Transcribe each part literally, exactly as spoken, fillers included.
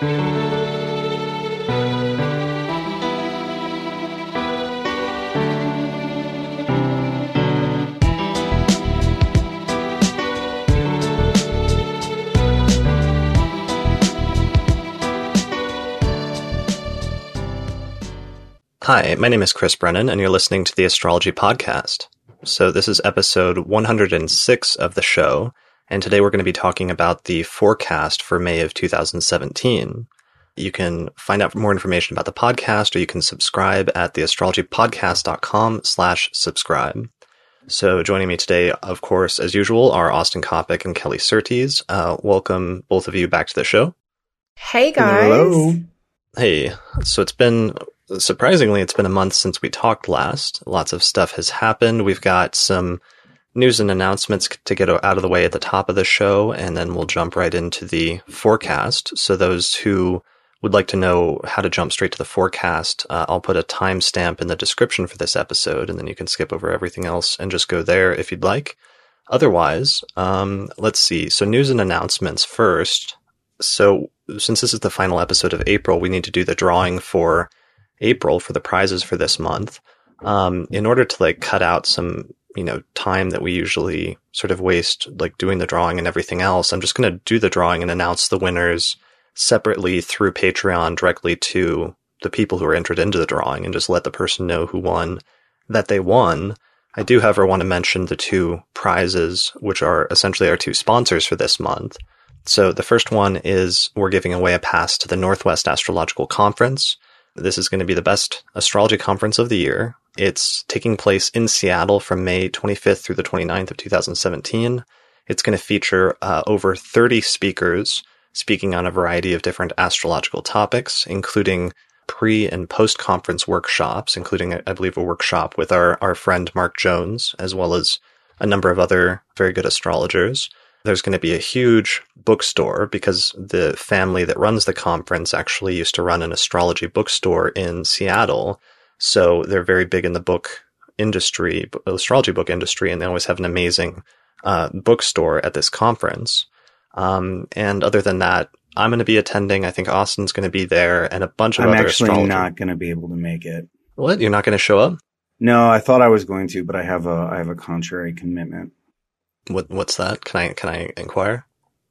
Hi, my name is Chris Brennan, and you're listening to the Astrology Podcast. So this is episode one hundred six of the show, and today we're going to be talking about the forecast for May of two thousand seventeen. You can find out more information about the podcast, or you can subscribe at theastrologypodcast.com slash subscribe. So joining me today, of course, as usual, are Austin Kopic and Kelly Surtees. Uh, welcome, both of you, back to the show. Hey, guys. Hello. Hey, so it's been... Surprisingly, it's been a month since we talked last. Lots of stuff has happened. We've got some news and announcements to get out of the way at the top of the show, and then we'll jump right into the forecast. So those who would like to know how to jump straight to the forecast, uh, I'll put a timestamp in the description for this episode, and then you can skip over everything else and just go there if you'd like. Otherwise, um, let's see. So news and announcements first. So since this is the final episode of April, we need to do the drawing for April for the prizes for this month. Um, in order to like cut out some, you know, time that we usually sort of waste like doing the drawing and everything else, I'm just going to do the drawing and announce the winners separately through Patreon directly to the people who are entered into the drawing and just let the person know who won that they won. I do, however, want to mention the two prizes, which are essentially our two sponsors for this month. So the first one is we're giving away a pass to the Northwest Astrological Conference. This is going to be the best astrology conference of the year. It's taking place in Seattle from May twenty-fifth through the twenty-ninth of two thousand seventeen. It's going to feature uh, over thirty speakers speaking on a variety of different astrological topics, including pre- and post-conference workshops, including, I believe, a workshop with our, our friend Mark Jones, as well as a number of other very good astrologers. There's going to be a huge bookstore because the family that runs the conference actually used to run an astrology bookstore in Seattle. So they're very big in the book industry, astrology book industry, and they always have an amazing uh, bookstore at this conference. Um, and other than that, I'm going to be attending. I think Austin's going to be there and a bunch of I'm other actually astrologers. not going to be able to make it. What? You're not going to show up? No, I thought I was going to, but I have a I have a contrary commitment. What what's that? Can I can I inquire?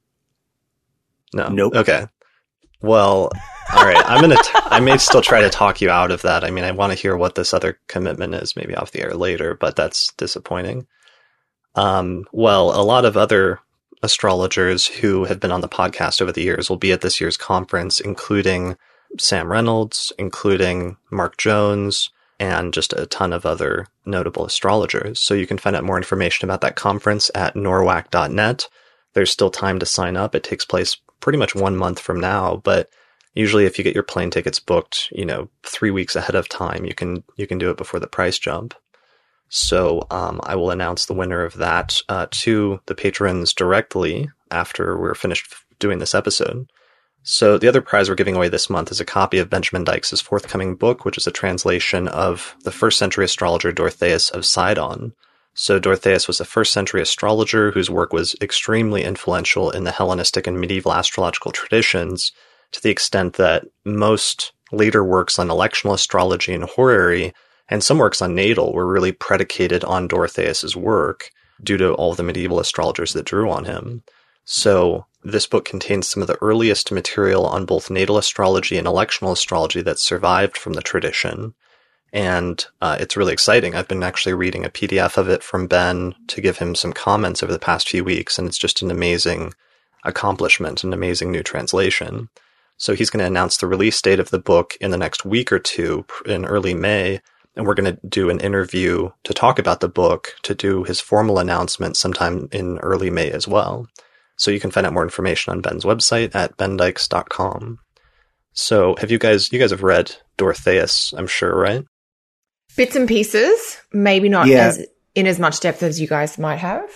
No. Nope. Okay. Well, all right. I'm gonna. T- I may still try to talk you out of that. I mean, I want to hear what this other commitment is, maybe off the air later, but that's disappointing. Um. Well, a lot of other astrologers who have been on the podcast over the years will be at this year's conference, including Sam Reynolds, including Mark Jones, and just a ton of other notable astrologers. So you can find out more information about that conference at norwac dot net. There's still time to sign up. It takes place pretty much one month from now, but usually if you get your plane tickets booked, you know, three weeks ahead of time, you can you can do it before the price jump. So um, I will announce the winner of that uh, to the patrons directly after we're finished doing this episode. So the other prize we're giving away this month is a copy of Benjamin Dykes' forthcoming book, which is a translation of the first century astrologer Dorotheus of Sidon. So Dorotheus was a first century astrologer whose work was extremely influential in the Hellenistic and medieval astrological traditions, to the extent that most later works on electional astrology and horary, and some works on natal, were really predicated on Dorotheus's work due to all the medieval astrologers that drew on him. So this book contains some of the earliest material on both natal astrology and electional astrology that survived from the tradition. And uh, it's really exciting. I've been actually reading a P D F of it from Ben to give him some comments over the past few weeks, and it's just an amazing accomplishment, an amazing new translation. So he's going to announce the release date of the book in the next week or two, in early May, and we're going to do an interview to talk about the book, to do his formal announcement sometime in early May as well. So you can find out more information on Ben's website at ben dykes dot com. So have you guys, you guys have read Dorotheus, I'm sure, right? Bits and pieces, maybe not Yeah. as in as much depth as you guys might have.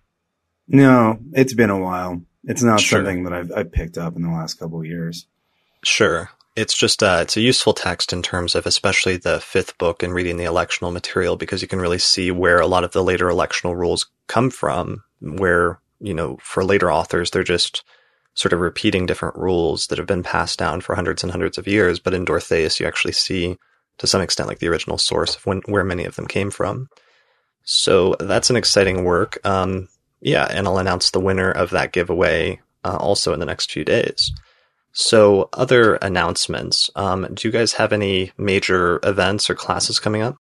No, it's been a while. It's not Sure. something that I've, I've picked up in the last couple of years. Sure. It's just, uh, it's a useful text in terms of especially the fifth book and reading the electional material, because you can really see where a lot of the later electional rules come from, where, you know, for later authors, they're just sort of repeating different rules that have been passed down for hundreds and hundreds of years. But in Dorotheus, you actually see, to some extent, like the original source of when, where many of them came from. So that's an exciting work. Um, yeah, and I'll announce the winner of that giveaway uh, also in the next few days. So other announcements. Um, do you guys have any major events or classes coming up?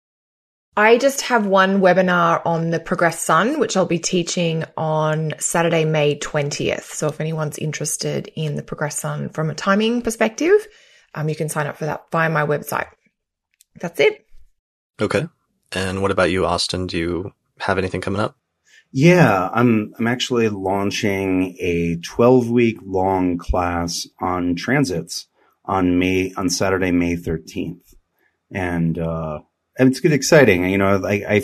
I just have one webinar on the Progress Sun, which I'll be teaching on Saturday, May twentieth. So if anyone's interested in the Progress Sun from a timing perspective, um, you can sign up for that via my website. That's it. Okay. And what about you, Austin? Do you have anything coming up? Yeah, I'm I'm actually launching a twelve week long class on transits on May on Saturday, May thirteenth. And uh and it's good exciting. You know, I I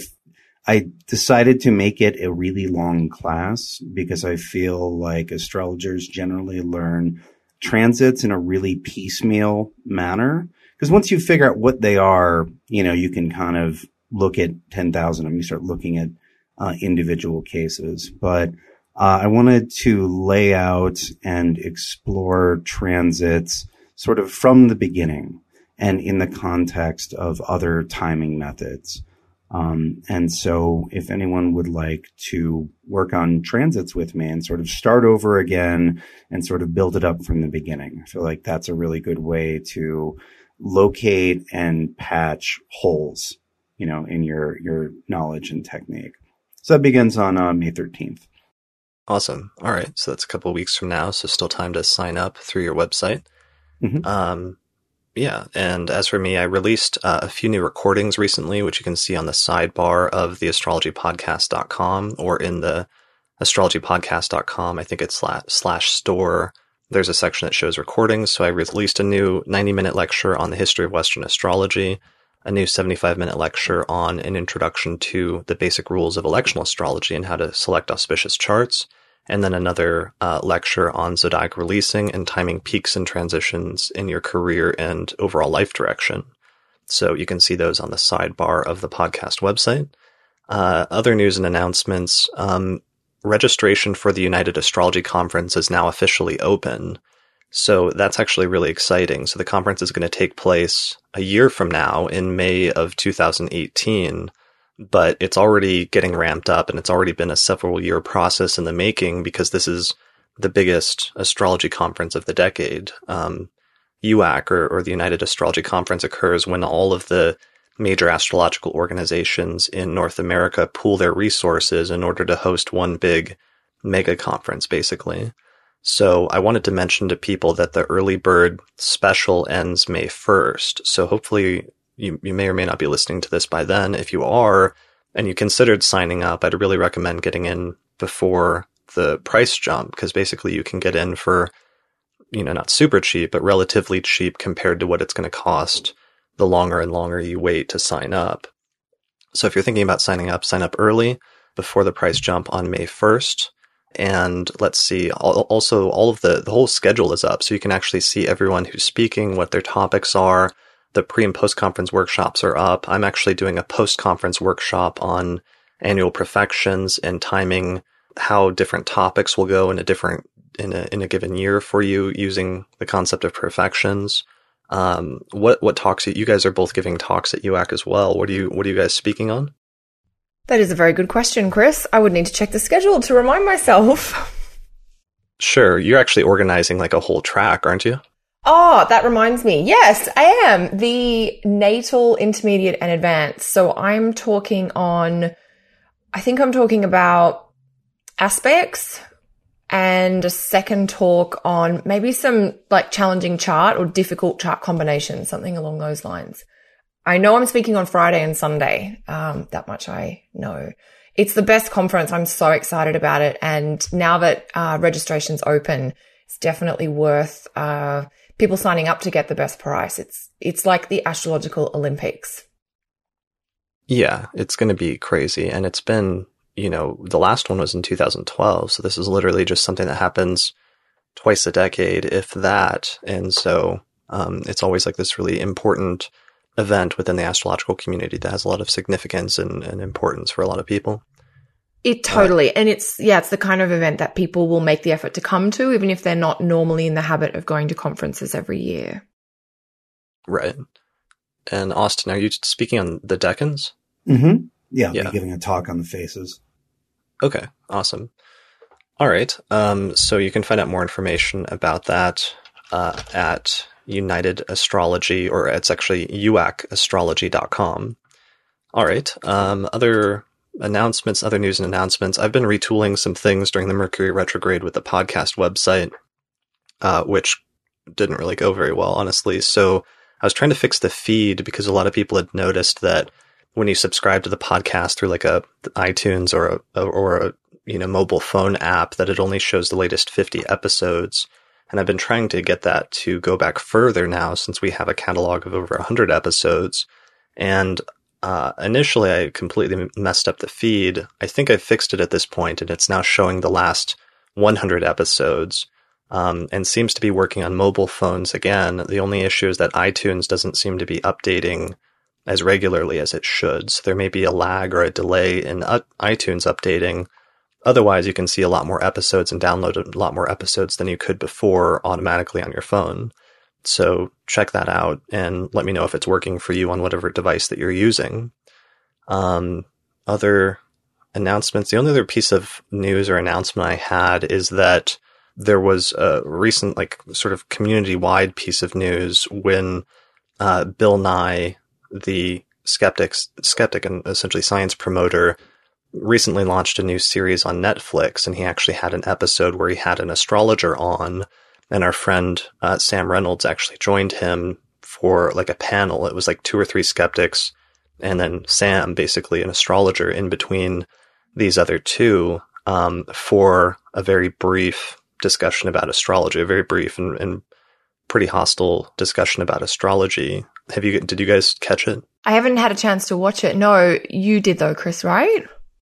I decided to make it a really long class because I feel like astrologers generally learn transits in a really piecemeal manner. Because once you figure out what they are, you know, you can kind of look at ten thousand of them. You start looking at Uh, individual cases, but uh, I wanted to lay out and explore transits sort of from the beginning and in the context of other timing methods. Um, and so if anyone would like to work on transits with me and sort of start over again and sort of build it up from the beginning, I feel like that's a really good way to locate and patch holes, you know, in your, your knowledge and technique. So that begins on uh, May thirteenth. Awesome. All right. So that's a couple of weeks from now. So still time to sign up through your website. Mm-hmm. Um, yeah. And as for me, I released uh, a few new recordings recently, which you can see on the sidebar of the astrology podcast dot com or in the astrology podcast dot com. I think it's slash, slash store. There's a section that shows recordings. So I released a new ninety minute lecture on the history of Western astrology, a new seventy-five minute lecture on an introduction to the basic rules of electional astrology and how to select auspicious charts, and then another uh, lecture on zodiac releasing and timing peaks and transitions in your career and overall life direction. So you can see those on the sidebar of the podcast website. Uh, other news and announcements. Um, registration for the United Astrology Conference is now officially open. So that's actually really exciting. So the conference is going to take place a year from now in May of two thousand eighteen, but it's already getting ramped up and it's already been a several year process in the making because this is the biggest astrology conference of the decade. Um, U A C, or, or the United Astrology Conference, occurs when all of the major astrological organizations in North America pool their resources in order to host one big mega conference, basically. So I wanted to mention to people that the early bird special ends May first. So hopefully you, you may or may not be listening to this by then. If you are, and you considered signing up, I'd really recommend getting in before the price jump, because basically you can get in for, you know, not super cheap, but relatively cheap compared to what it's going to cost the longer and longer you wait to sign up. So if you're thinking about signing up, sign up early before the price jump on May first. And let's see, also all of the, the whole schedule is up. So you can actually see everyone who's speaking, what their topics are. The pre and post conference workshops are up. I'm actually doing a post conference workshop on annual profections and timing how different topics will go in a different, in a, in a given year for you using the concept of perfections. Um, what, what talks, you guys are both giving talks at U A C as well. What are you, what are you guys speaking on? That is a very good question, Chris. I would need to check the schedule to remind myself. Sure. You're actually organizing like a whole track, aren't you? Oh, that reminds me. Yes, I am. The natal, intermediate, and advanced. So I'm talking on, I think I'm talking about aspects and a second talk on maybe some like challenging chart or difficult chart combinations, something along those lines. I know I'm speaking on Friday and Sunday. Um, that much I know. It's the best conference. I'm so excited about it. And now that uh, registration's open, it's definitely worth uh, people signing up to get the best price. It's it's like the astrological Olympics. Yeah, it's going to be crazy. And it's been, you know, the last one was in two thousand twelve. So this is literally just something that happens twice a decade, if that. And so um, it's always like this really important event within the astrological community that has a lot of significance and, and importance for a lot of people. It totally. Uh, and it's, yeah, it's the kind of event that people will make the effort to come to, even if they're not normally in the habit of going to conferences every year. Right. And Austin, are you speaking on the Decans? Mm-hmm. Yeah, I'll yeah. be giving a talk on the faces. Okay, awesome. All right. Um, so you can find out more information about that uh, at United Astrology, or it's actually U A C astrology dot com. All right. Um, other announcements, other news and announcements. I've been retooling some things during the Mercury retrograde with the podcast website, uh, which didn't really go very well, honestly. So I was trying to fix the feed because a lot of people had noticed that when you subscribe to the podcast through like a iTunes or a, or a, you know, mobile phone app, that it only shows the latest fifty episodes. And I've been trying to get that to go back further now, since we have a catalog of over one hundred episodes. And uh, initially I completely messed up the feed. I think I fixed it at this point, and it's now showing the last one hundred episodes, um, and seems to be working on mobile phones again. The only issue is that iTunes doesn't seem to be updating as regularly as it should. So there may be a lag or a delay in uh, iTunes updating. Otherwise, you can see a lot more episodes and download a lot more episodes than you could before automatically on your phone. So check that out and let me know if it's working for you on whatever device that you're using. Um, other announcements. The only other piece of news or announcement I had is that there was a recent, like, sort of community-wide piece of news when uh, Bill Nye, the skeptics, skeptic and essentially science promoter, recently launched a new series on Netflix, and he actually had an episode where he had an astrologer on, and our friend uh, Sam Reynolds actually joined him for like a panel. It was like two or three skeptics, and then Sam, basically an astrologer, in between these other two, um, for a very brief discussion about astrology, a very brief and, and pretty hostile discussion about astrology. Have you, did you guys catch it? I haven't had a chance to watch it. No, you did though, Chris, right?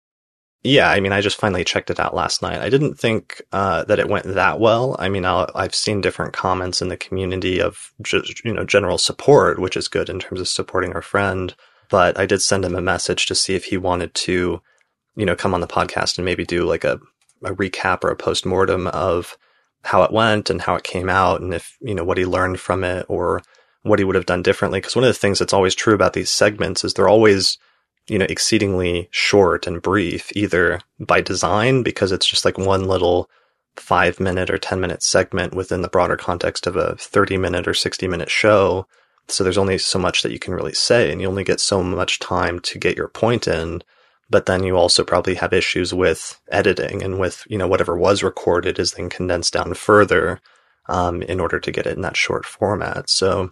Yeah, I mean, I just finally checked it out last night. I didn't think uh, that it went that well. I mean, I'll, I've seen different comments in the community of just, you know, general support, which is good in terms of supporting our friend. But I did send him a message to see if he wanted to, you know, come on the podcast and maybe do like a, a recap or a post-mortem of how it went and how it came out, and if, you know, what he learned from it or what he would have done differently. Because one of the things that's always true about these segments is they're always, you know, exceedingly short and brief, either by design, because it's just like one little five minute or ten minute segment within the broader context of a thirty minute or sixty minute show. So there's only so much that you can really say, and you only get so much time to get your point in. But then you also probably have issues with editing, and with, you know, whatever was recorded is then condensed down further, um, in order to get it in that short format. So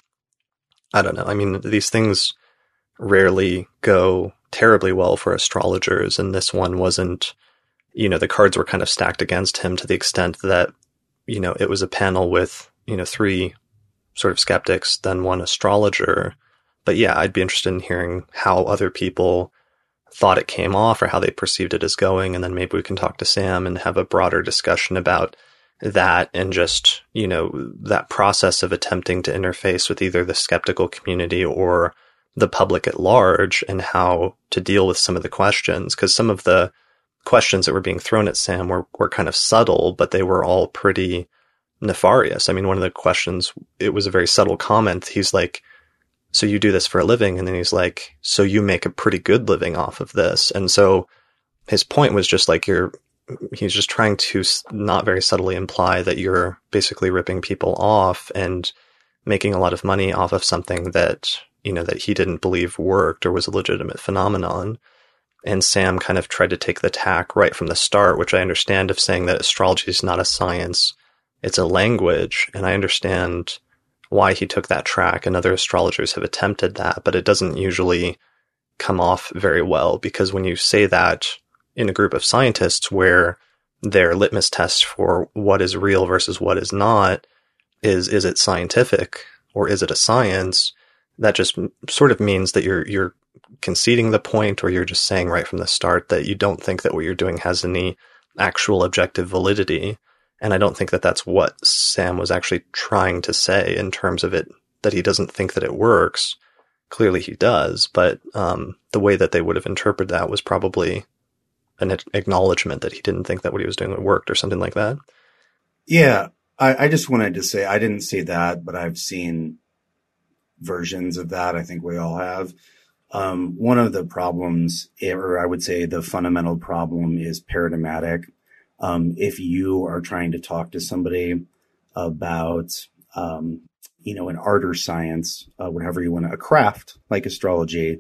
I don't know. I mean, these things rarely go terribly well for astrologers, and this one wasn't, you know, the cards were kind of stacked against him to the extent that, you know, it was a panel with, you know, three sort of skeptics, then one astrologer. But yeah, I'd be interested in hearing how other people thought it came off or how they perceived it as going, and then maybe we can talk to Sam and have a broader discussion about that, and just, you know, that process of attempting to interface with either the skeptical community or the public at large, and how to deal with some of the questions. Because some of the questions that were being thrown at Sam were, were kind of subtle, but they were all pretty nefarious. I mean, one of the questions, it was a very subtle comment. He's like, so you do this for a living? And then he's like, so you make a pretty good living off of this. And so his point was just like, you're, he's just trying to not very subtly imply that you're basically ripping people off and making a lot of money off of something that, you know, that he didn't believe worked or was a legitimate phenomenon. And Sam kind of tried to take the tack right from the start, which I understand, of saying that astrology is not a science, it's a language. And I understand why he took that track, and other astrologers have attempted that, but it doesn't usually come off very well, because when you say that in a group of scientists where their litmus test for what is real versus what is not is, is it scientific or is it a science? That just sort of means that you're, you're conceding the point, or you're just saying right from the start that you don't think that what you're doing has any actual objective validity. And I don't think that that's what Sam was actually trying to say in terms of it, that he doesn't think that it works. Clearly he does, but um, the way that they would have interpreted that was probably an acknowledgement that he didn't think that what he was doing worked or something like that. Yeah, I, I just wanted to say, I didn't see that, but I've seen versions of that. I think we all have. Um, one of the problems, or I would say the fundamental problem, is paradigmatic. Um, if you are trying to talk to somebody about, um, you know, an art or science, uh, whatever you want to, a craft like astrology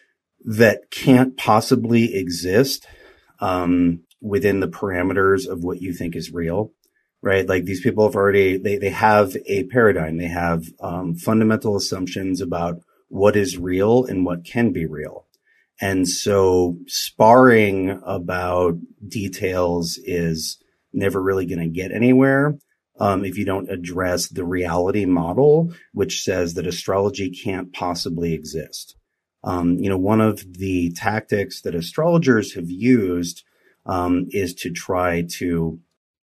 that can't possibly exist, um, within the parameters of what you think is real, right? Like these people have already, they, they have a paradigm. They have, um, fundamental assumptions about what is real and what can be real. And so sparring about details is never really going to get anywhere. Um, if you don't address the reality model, which says that astrology can't possibly exist. Um, you know, one of the tactics that astrologers have used, um, is to try to,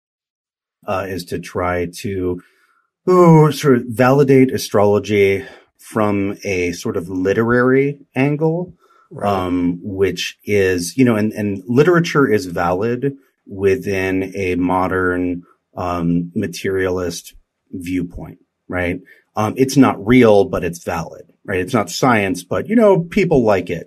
uh, is to try to, ooh, sort of validate astrology from a sort of literary angle, right. um, which is, you know, and, and literature is valid within a modern, um, materialist viewpoint, right? Um, it's not real, but it's valid, right? It's not science, but, you know, people like it.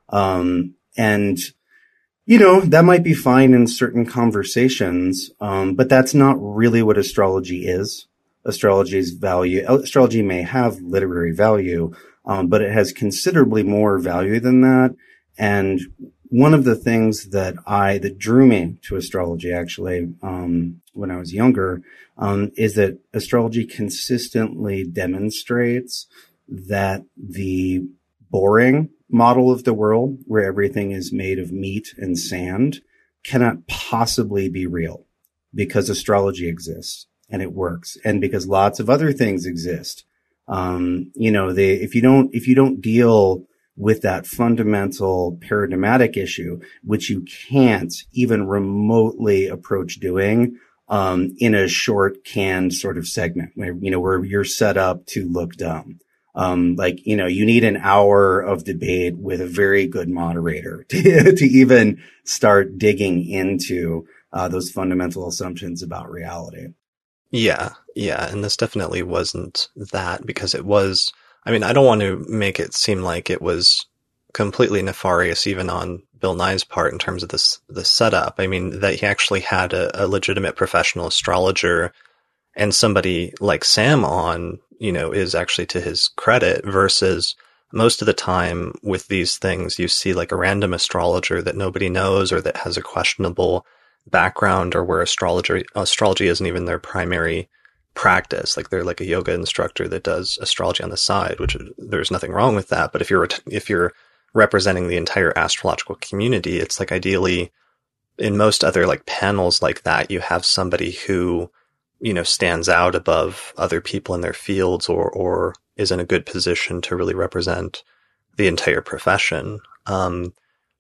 Um, and, you know, that might be fine in certain conversations. Um, but that's not really what astrology is. Astrology's value, astrology may have literary value, um, but it has considerably more value than that. And one of the things that I, that drew me to astrology actually, um, when I was younger, um, is that astrology consistently demonstrates that the boring model of the world, where everything is made of meat and sand, cannot possibly be real because astrology exists. And it works. And because lots of other things exist. Um, you know, they, if you don't, if you don't deal with that fundamental paradigmatic issue, which you can't even remotely approach doing, um, in a short canned sort of segment where, you know, where you're set up to look dumb. Um, like, you know, you need an hour of debate with a very good moderator to, to even start digging into, uh, those fundamental assumptions about reality. Yeah, yeah, and this definitely wasn't that, because it was, I mean, I don't want to make it seem like it was completely nefarious even on Bill Nye's part in terms of this, the setup. I mean, that he actually had a, a legitimate professional astrologer and somebody like Sam on, you know, is actually to his credit, versus most of the time with these things, you see like a random astrologer that nobody knows or that has a questionable background, or where astrology astrology isn't even their primary practice. Like they're like a yoga instructor that does astrology on the side, which there's nothing wrong with that. But if you're if you're representing the entire astrological community, it's like ideally in most other like panels like that, you have somebody who, you know, stands out above other people in their fields, or or is in a good position to really represent the entire profession. Um,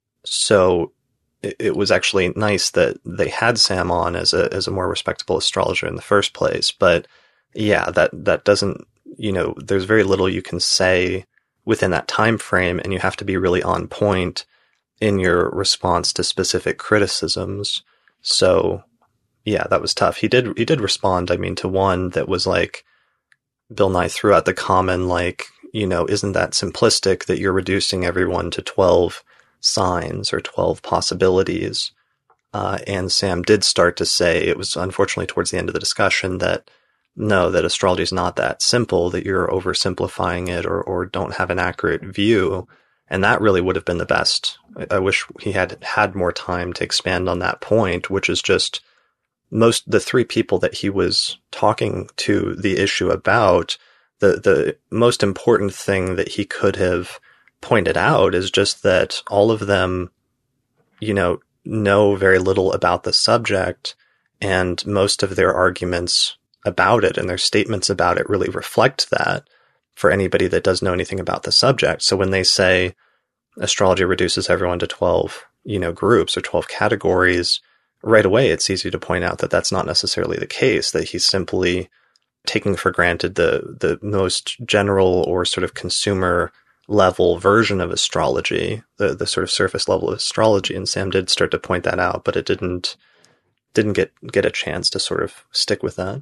so. It was actually nice that they had Sam on as a as a more respectable astrologer in the first place. But yeah, that that doesn't, you know, there's very little you can say within that time frame, and you have to be really on point in your response to specific criticisms. So yeah, that was tough. He did he did respond, I mean, to one that was like, Bill Nye threw out the common, like, you know, isn't that simplistic that you're reducing everyone to twelve signs or twelve possibilities. Uh, and Sam did start to say, it was unfortunately towards the end of the discussion, that no, that astrology is not that simple, that you're oversimplifying it, or, or don't have an accurate view. And that really would have been the best. I, I wish he had had more time to expand on that point, which is just most, the three people that he was talking to the issue about, the, the most important thing that he could have pointed out is just that all of them, you know, know very little about the subject, and most of their arguments about it and their statements about it really reflect that for anybody that does know anything about the subject. So when they say astrology reduces everyone to twelve, you know, groups or twelve categories, right away it's easy to point out that that's not necessarily the case, that he's simply taking for granted the the most general or sort of consumer level version of astrology, the the sort of surface level of astrology, and Sam did start to point that out, but it didn't didn't get get a chance to sort of stick with that.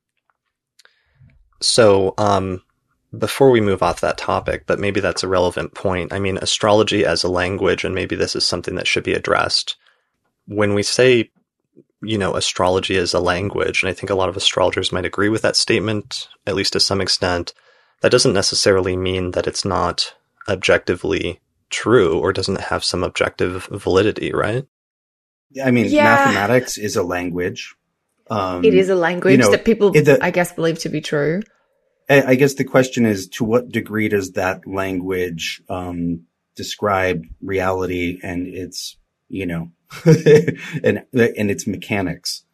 So um, before we move off that topic, but maybe that's a relevant point. I mean, astrology as a language, and maybe this is something that should be addressed. When we say, you know, astrology as a language, and I think a lot of astrologers might agree with that statement, at least to some extent, that doesn't necessarily mean that it's not objectively true or doesn't have some objective validity, right? I mean, Yeah. mathematics is a language. Um, It is a language you know, that people, it- the- I guess, believe to be true. I I guess the question is, to what degree does that language um, describe reality and its, you know, and and its mechanics?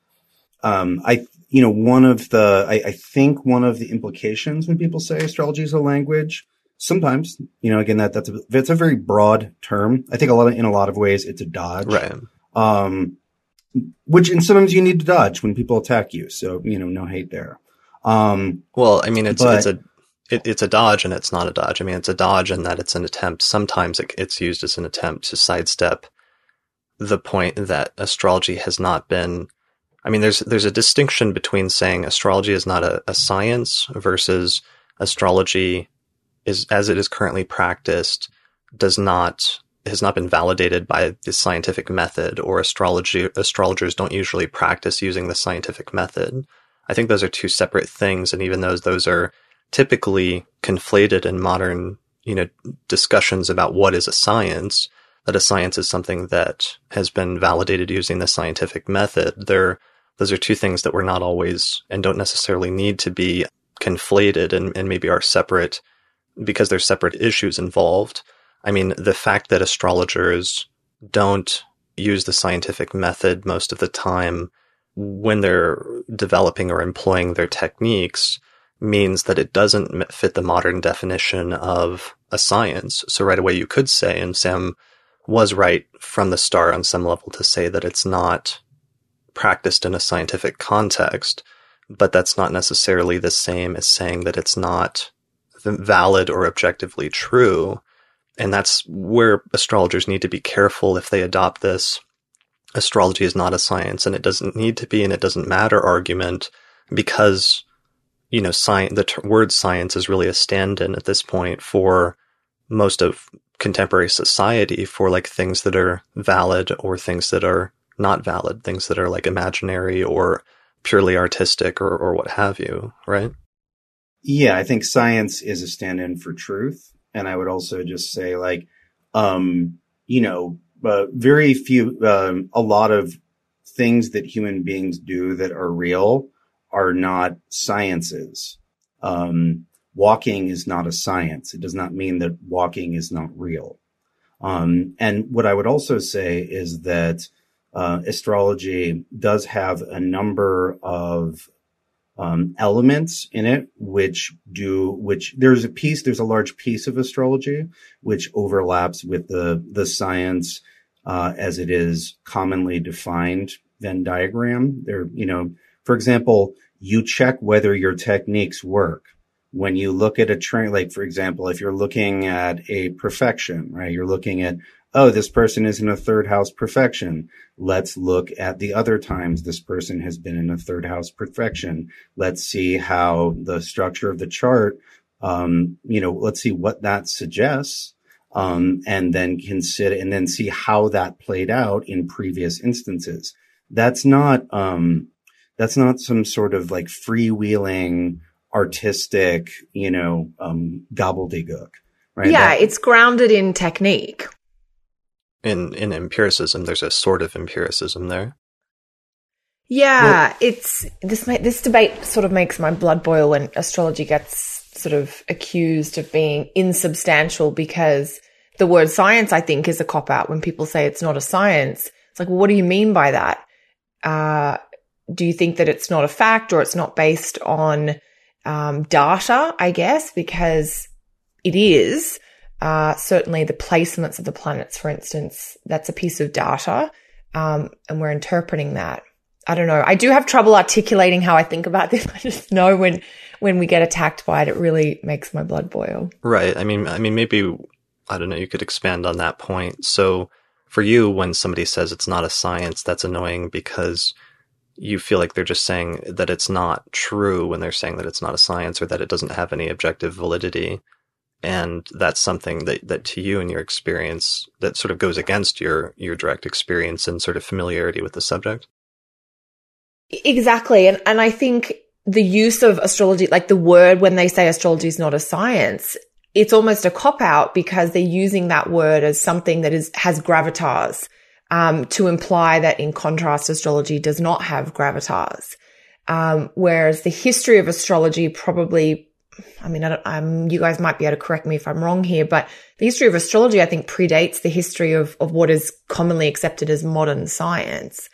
Um, I, you know, one of the, I, I think one of the implications when people say astrology is a language, sometimes, you know, again, that that's a, that's a very broad term. I think a lot of, in a lot of ways, it's a dodge. Right. Um, which, and sometimes you need to dodge when people attack you. So, you know, no hate there. Um, Well, I mean, it's But- it's a it, it's a dodge and it's not a dodge. I mean, it's a dodge in that it's an attempt. Sometimes it, it's used as an attempt to sidestep the point that astrology has not been. I mean, there's there's a distinction between saying astrology is not a, a science versus astrology is, as it is currently practiced, does not has not been validated by the scientific method, or astrology astrologers don't usually practice using the scientific method. I think those are two separate things, and even though those are typically conflated in modern, you know, discussions about what is a science, that a science is something that has been validated using the scientific method, they're, those are two things that were not always and don't necessarily need to be conflated and, and maybe are separate because there's separate issues involved. I mean, the fact that astrologers don't use the scientific method most of the time when they're developing or employing their techniques means that it doesn't fit the modern definition of a science. So right away you could say, and Sam was right from the start on some level to say that it's not practiced in a scientific context, but that's not necessarily the same as saying that it's not valid or objectively true. And that's where astrologers need to be careful if they adopt this astrology is not a science and it doesn't need to be and it doesn't matter argument, because, you know, science, the ter- word science is really a stand-in at this point for most of contemporary society for like things that are valid or things that are not valid, things that are like imaginary or purely artistic or, or what have you, right? Yeah, I think science is a stand-in for truth. And I would also just say, like, um, you know, uh, very few, um, a lot of things that human beings do that are real are not sciences. Um, walking is not a science. It does not mean that walking is not real. Um, and what I would also say is that uh, astrology does have a number of Um, elements in it, which do, which there's a piece, there's a large piece of astrology, which overlaps with the, the science, uh, as it is commonly defined Venn diagram. There, you know, for example, you check whether your techniques work. When you look at a train, like, for example, if you're looking at a perfection, right? You're looking at, oh, this person is in a third house perfection. Let's look at the other times this person has been in a third house perfection. Let's see how the structure of the chart, um, you know, let's see what that suggests, um, and then consider, and then see how that played out in previous instances. That's not, um, that's not some sort of like freewheeling, artistic, you know, um, gobbledygook, right? Yeah, That, it's grounded in technique. In, in empiricism, there's a sort of empiricism there. Yeah, Well- it's this. ma- This debate sort of makes my blood boil when astrology gets sort of accused of being insubstantial, because the word science, I think, is a cop out when people say it's not a science. It's like, well, what do you mean by that? Uh, do you think that it's not a fact or it's not based on um, data? I guess because it is. Uh, certainly the placements of the planets, for instance, that's a piece of data, um, and we're interpreting that. I don't know. I do have trouble articulating how I think about this. I just know when, when we get attacked by it, it really makes my blood boil. Right. I mean, I mean, maybe, I don't know, you could expand on that point. So for you, when somebody says it's not a science, that's annoying because you feel like they're just saying that it's not true when they're saying that it's not a science or that it doesn't have any objective validity. And that's something that, that to you in your experience that sort of goes against your, your direct experience and sort of familiarity with the subject. Exactly. And, and I think the use of astrology, like the word when they say astrology is not a science, it's almost a cop-out because they're using that word as something that is has gravitas, um, to imply that in contrast, astrology does not have gravitas. Um, whereas the history of astrology probably, I mean, I don't, I'm, you guys might be able to correct me if I'm wrong here, but the history of astrology, I think, predates the history of, of what is commonly accepted as modern science.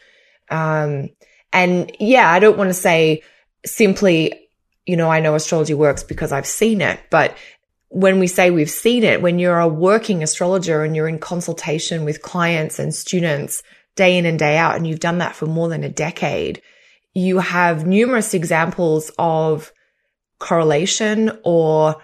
Um, and yeah, I don't want to say simply, you know, I know astrology works because I've seen it, but when we say we've seen it, when you're a working astrologer and you're in consultation with clients and students day in and day out, and you've done that for more than a decade, you have numerous examples of correlation or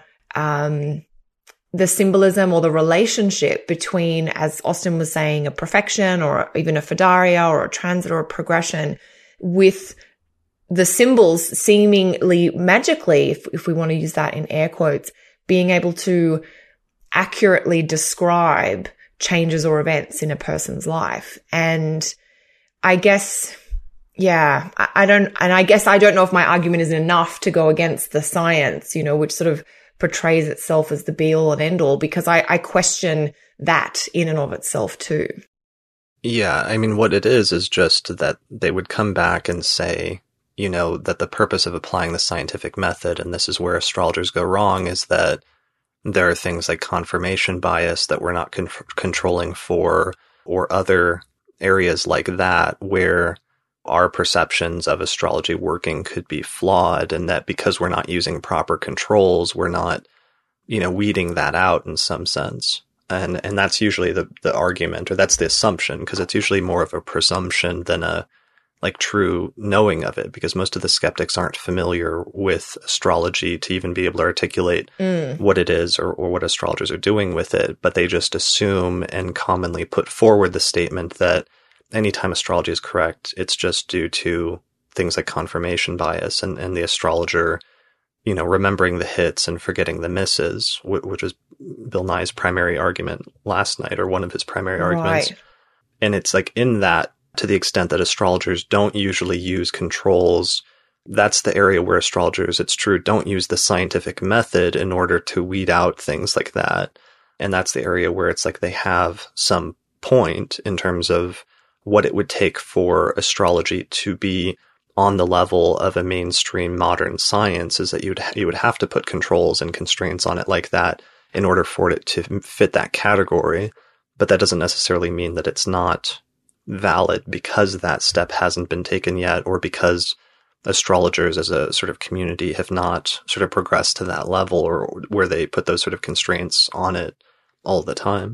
um, the symbolism or the relationship between, as Austin was saying, a profection or even a Phaedaria or a transit or a progression with the symbols seemingly magically, if, if we want to use that in air quotes, being able to accurately describe changes or events in a person's life. And I guess, yeah, I, I don't, and I guess I don't know if my argument is enough to go against the science, you know, which sort of portrays itself as the be all and end all, because I, I question that in and of itself too. Yeah, I mean, what it is is just that they would come back and say, you know, that the purpose of applying the scientific method, and this is where astrologers go wrong, is that there are things like confirmation bias that we're not con- controlling for, or other areas like that where our perceptions of astrology working could be flawed, and that because we're not using proper controls, we're not, you know, weeding that out in some sense. And and that's usually the, the argument, or that's the assumption, because it's usually more of a presumption than a like true knowing of it, because most of the skeptics aren't familiar with astrology to even be able to articulate mm. what it is or, or what astrologers are doing with it. But they just assume and commonly put forward the statement that anytime astrology is correct, it's just due to things like confirmation bias and, and the astrologer, you know, remembering the hits and forgetting the misses, which was Bill Nye's primary argument last night, or one of his primary right. arguments. And it's like in that, to the extent that astrologers don't usually use controls, that's the area where astrologers, it's true, don't use the scientific method in order to weed out things like that. And that's the area where it's like they have some point in terms of what it would take for astrology to be on the level of a mainstream modern science, is that you'd you would have to put controls and constraints on it like that in order for it to fit that category. But that doesn't necessarily mean that it's not valid because that step hasn't been taken yet, or because astrologers as a sort of community have not sort of progressed to that level, or where they put those sort of constraints on it all the time.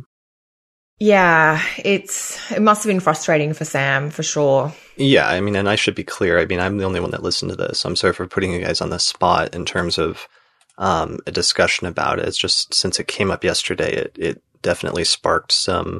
Yeah, it's it must have been frustrating for Sam, for sure. Yeah, I mean, and I should be clear. I mean, I'm the only one that listened to this. I'm sorry for putting you guys on the spot in terms of um, a discussion about it. It's just since it came up yesterday, it, it definitely sparked some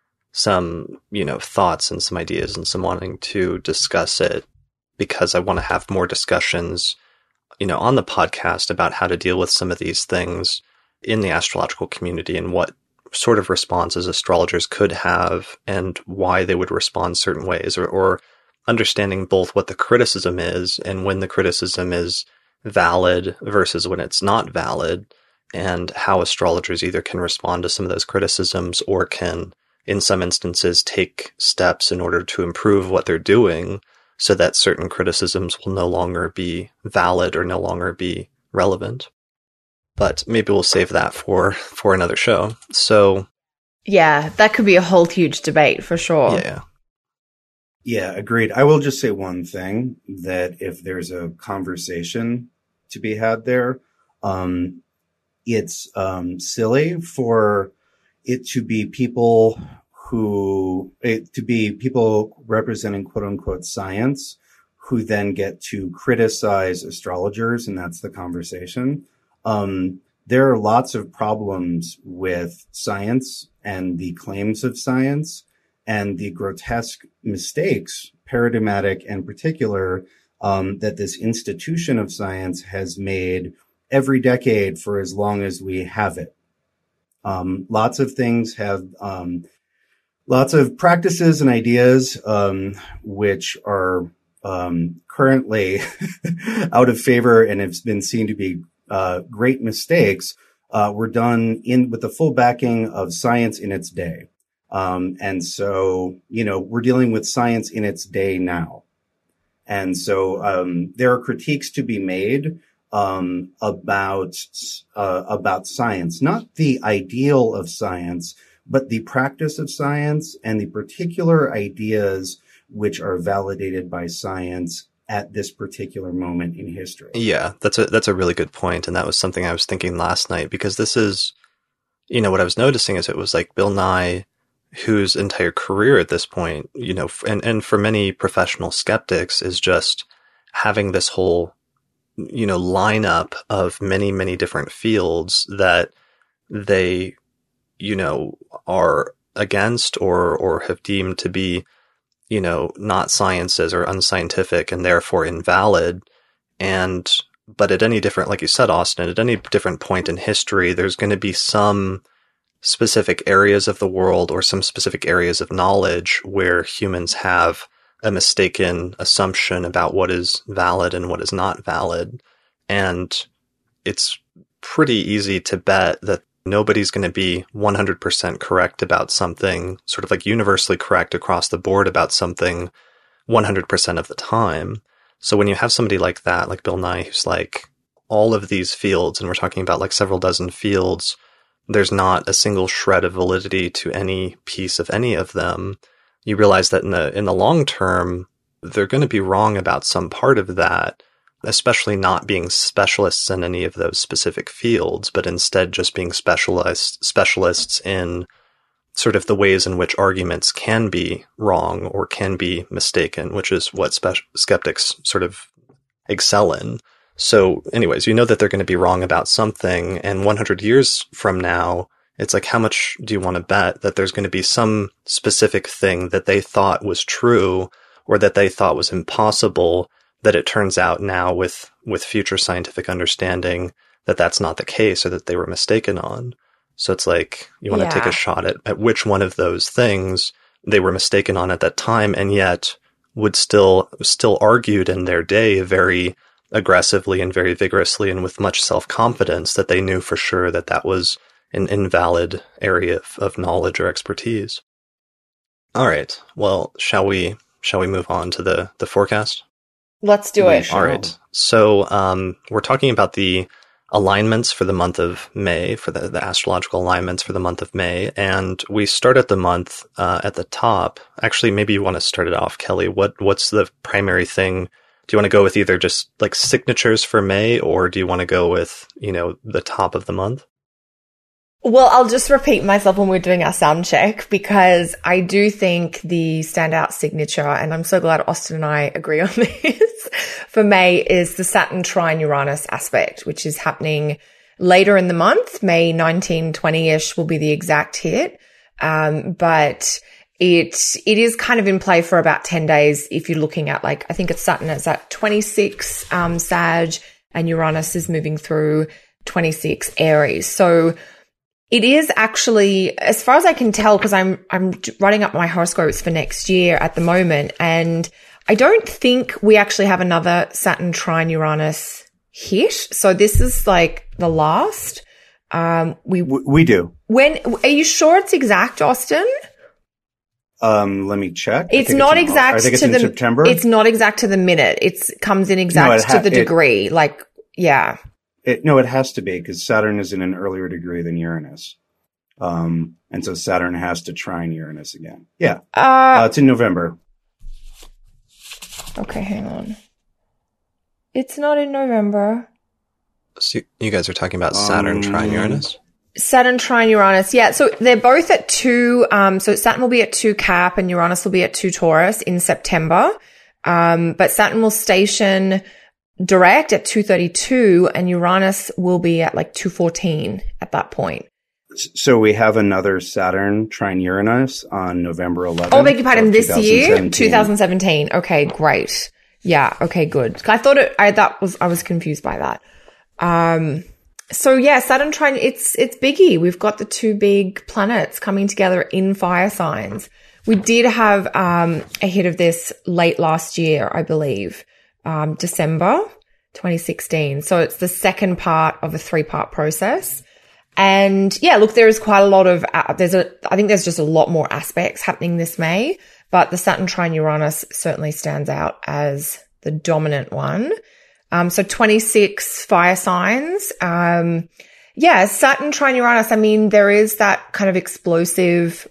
some, you know, thoughts and some ideas and some wanting to discuss it, because I want to have more discussions, you know, on the podcast about how to deal with some of these things in the astrological community and what sort of responses astrologers could have and why they would respond certain ways, or, or understanding both what the criticism is and when the criticism is valid versus when it's not valid, and how astrologers either can respond to some of those criticisms or can, in some instances, take steps in order to improve what they're doing so that certain criticisms will no longer be valid or no longer be relevant. But maybe we'll save that for, for another show. So, yeah, that could be a whole huge debate for sure. Yeah. Yeah, agreed. I will just say one thing, that if there's a conversation to be had there, um, it's um, silly for it to be people who, it, to be people representing quote unquote science who then get to criticize astrologers, and that's the conversation. Um, there are lots of problems with science and the claims of science and the grotesque mistakes, paradigmatic and particular, um, that this institution of science has made every decade for as long as we have it. Um, lots of things have, um, lots of practices and ideas, um, which are, um, currently out of favor and have been seen to be, uh, great mistakes, uh, were done in with the full backing of science in its day. Um, and so, you know, we're dealing with science in its day now. And so, um, there are critiques to be made Um, about, uh, about science, not the ideal of science, but the practice of science and the particular ideas which are validated by science at this particular moment in history. Yeah, that's a, that's a really good point. And that was something I was thinking last night, because this is, you know, what I was noticing is it was like Bill Nye, whose entire career at this point, you know, and, and for many professional skeptics is just having this whole, you know, lineup of many, many different fields that they, you know, are against or, or have deemed to be, you know, not sciences or unscientific and therefore invalid. And, but at any different, like you said, Austin, at any different point in history, there's going to be some specific areas of the world or some specific areas of knowledge where humans have a mistaken assumption about what is valid and what is not valid. And it's pretty easy to bet that nobody's going to be one hundred percent correct about something, sort of like universally correct across the board about something one hundred percent of the time. So when you have somebody like that, like Bill Nye, who's like all of these fields, and we're talking about like several dozen fields, there's not a single shred of validity to any piece of any of them. You realize that in the in the long term, they're going to be wrong about some part of that, especially not being specialists in any of those specific fields, but instead just being specialized specialists in sort of the ways in which arguments can be wrong or can be mistaken, which is what spe- skeptics sort of excel in. So anyways, you know that they're going to be wrong about something, and one hundred years from now, it's like, how much do you want to bet that there's going to be some specific thing that they thought was true or that they thought was impossible, that it turns out now with, with future scientific understanding that that's not the case or that they were mistaken on. So it's like, you want Yeah. to take a shot at, at which one of those things they were mistaken on at that time, and yet would still, still argued in their day very aggressively and very vigorously and with much self-confidence that they knew for sure that that was an invalid area of, of knowledge or expertise. All right. Well, shall we shall we move on to the, the forecast? Let's do We it. shall. All right. So um, we're talking about the alignments for the month of May, for the, the astrological alignments for the month of May. And we start at the month uh, at the top. Actually, maybe you want to start it off, Kelly. What What's the primary thing? Do you want to go with either just like signatures for May, or do you want to go with, you know, the top of the month? Well, I'll just repeat myself when we're doing our sound check, because I do think the standout signature, and I'm so glad Austin and I agree on this, for May is the Saturn trine Uranus aspect, which is happening later in the month. May nineteen, twenty-ish will be the exact hit. Um, but it, it is kind of in play for about ten days. If you're looking at, like, I think it's Saturn is at twenty-six, um, Sag, and Uranus is moving through twenty-six Aries. So it is actually, as far as I can tell, because I'm I'm running up my horoscopes for next year at the moment, and I don't think we actually have another Saturn trine Uranus hit. So this is like the last. Um, we W- we do. when are you sure it's exact, Austin? Um, let me check. I It's think not in- exact I think it's to in the September. It's not exact to the minute. It's comes in exact No, it ha- to the it- degree. like yeah. It, no, it has to be, because Saturn is in an earlier degree than Uranus. Um, and so Saturn has to trine Uranus again. Yeah. Uh, Uh, it's in November. okay, hang on. It's not in November. So you guys are talking about Saturn Um, trine Uranus? Saturn trine Uranus. Yeah. So they're both at two. Um, so Saturn will be at two Cap and Uranus will be at two Taurus in September. Um, but Saturn will station direct at two thirty-two and Uranus will be at like two fourteen at that point. So we have another Saturn trine Uranus on November eleventh. Oh, beg your pardon, this year? twenty seventeen. Okay, great. Yeah, okay, good. I thought it, I, that was, I was confused by that. Um, so yeah, Saturn trine, it's, it's biggie. We've got the two big planets coming together in fire signs. We did have, um, a hit of this late last year, I believe, um, December twenty sixteen. So it's the second part of a three part process. And yeah, look, there is quite a lot of, uh, there's a, I think there's just a lot more aspects happening this May, but the Saturn trine Uranus certainly stands out as the dominant one. Um, so twenty-six fire signs. Um, yeah, Saturn trine Uranus. I mean, there is that kind of explosive,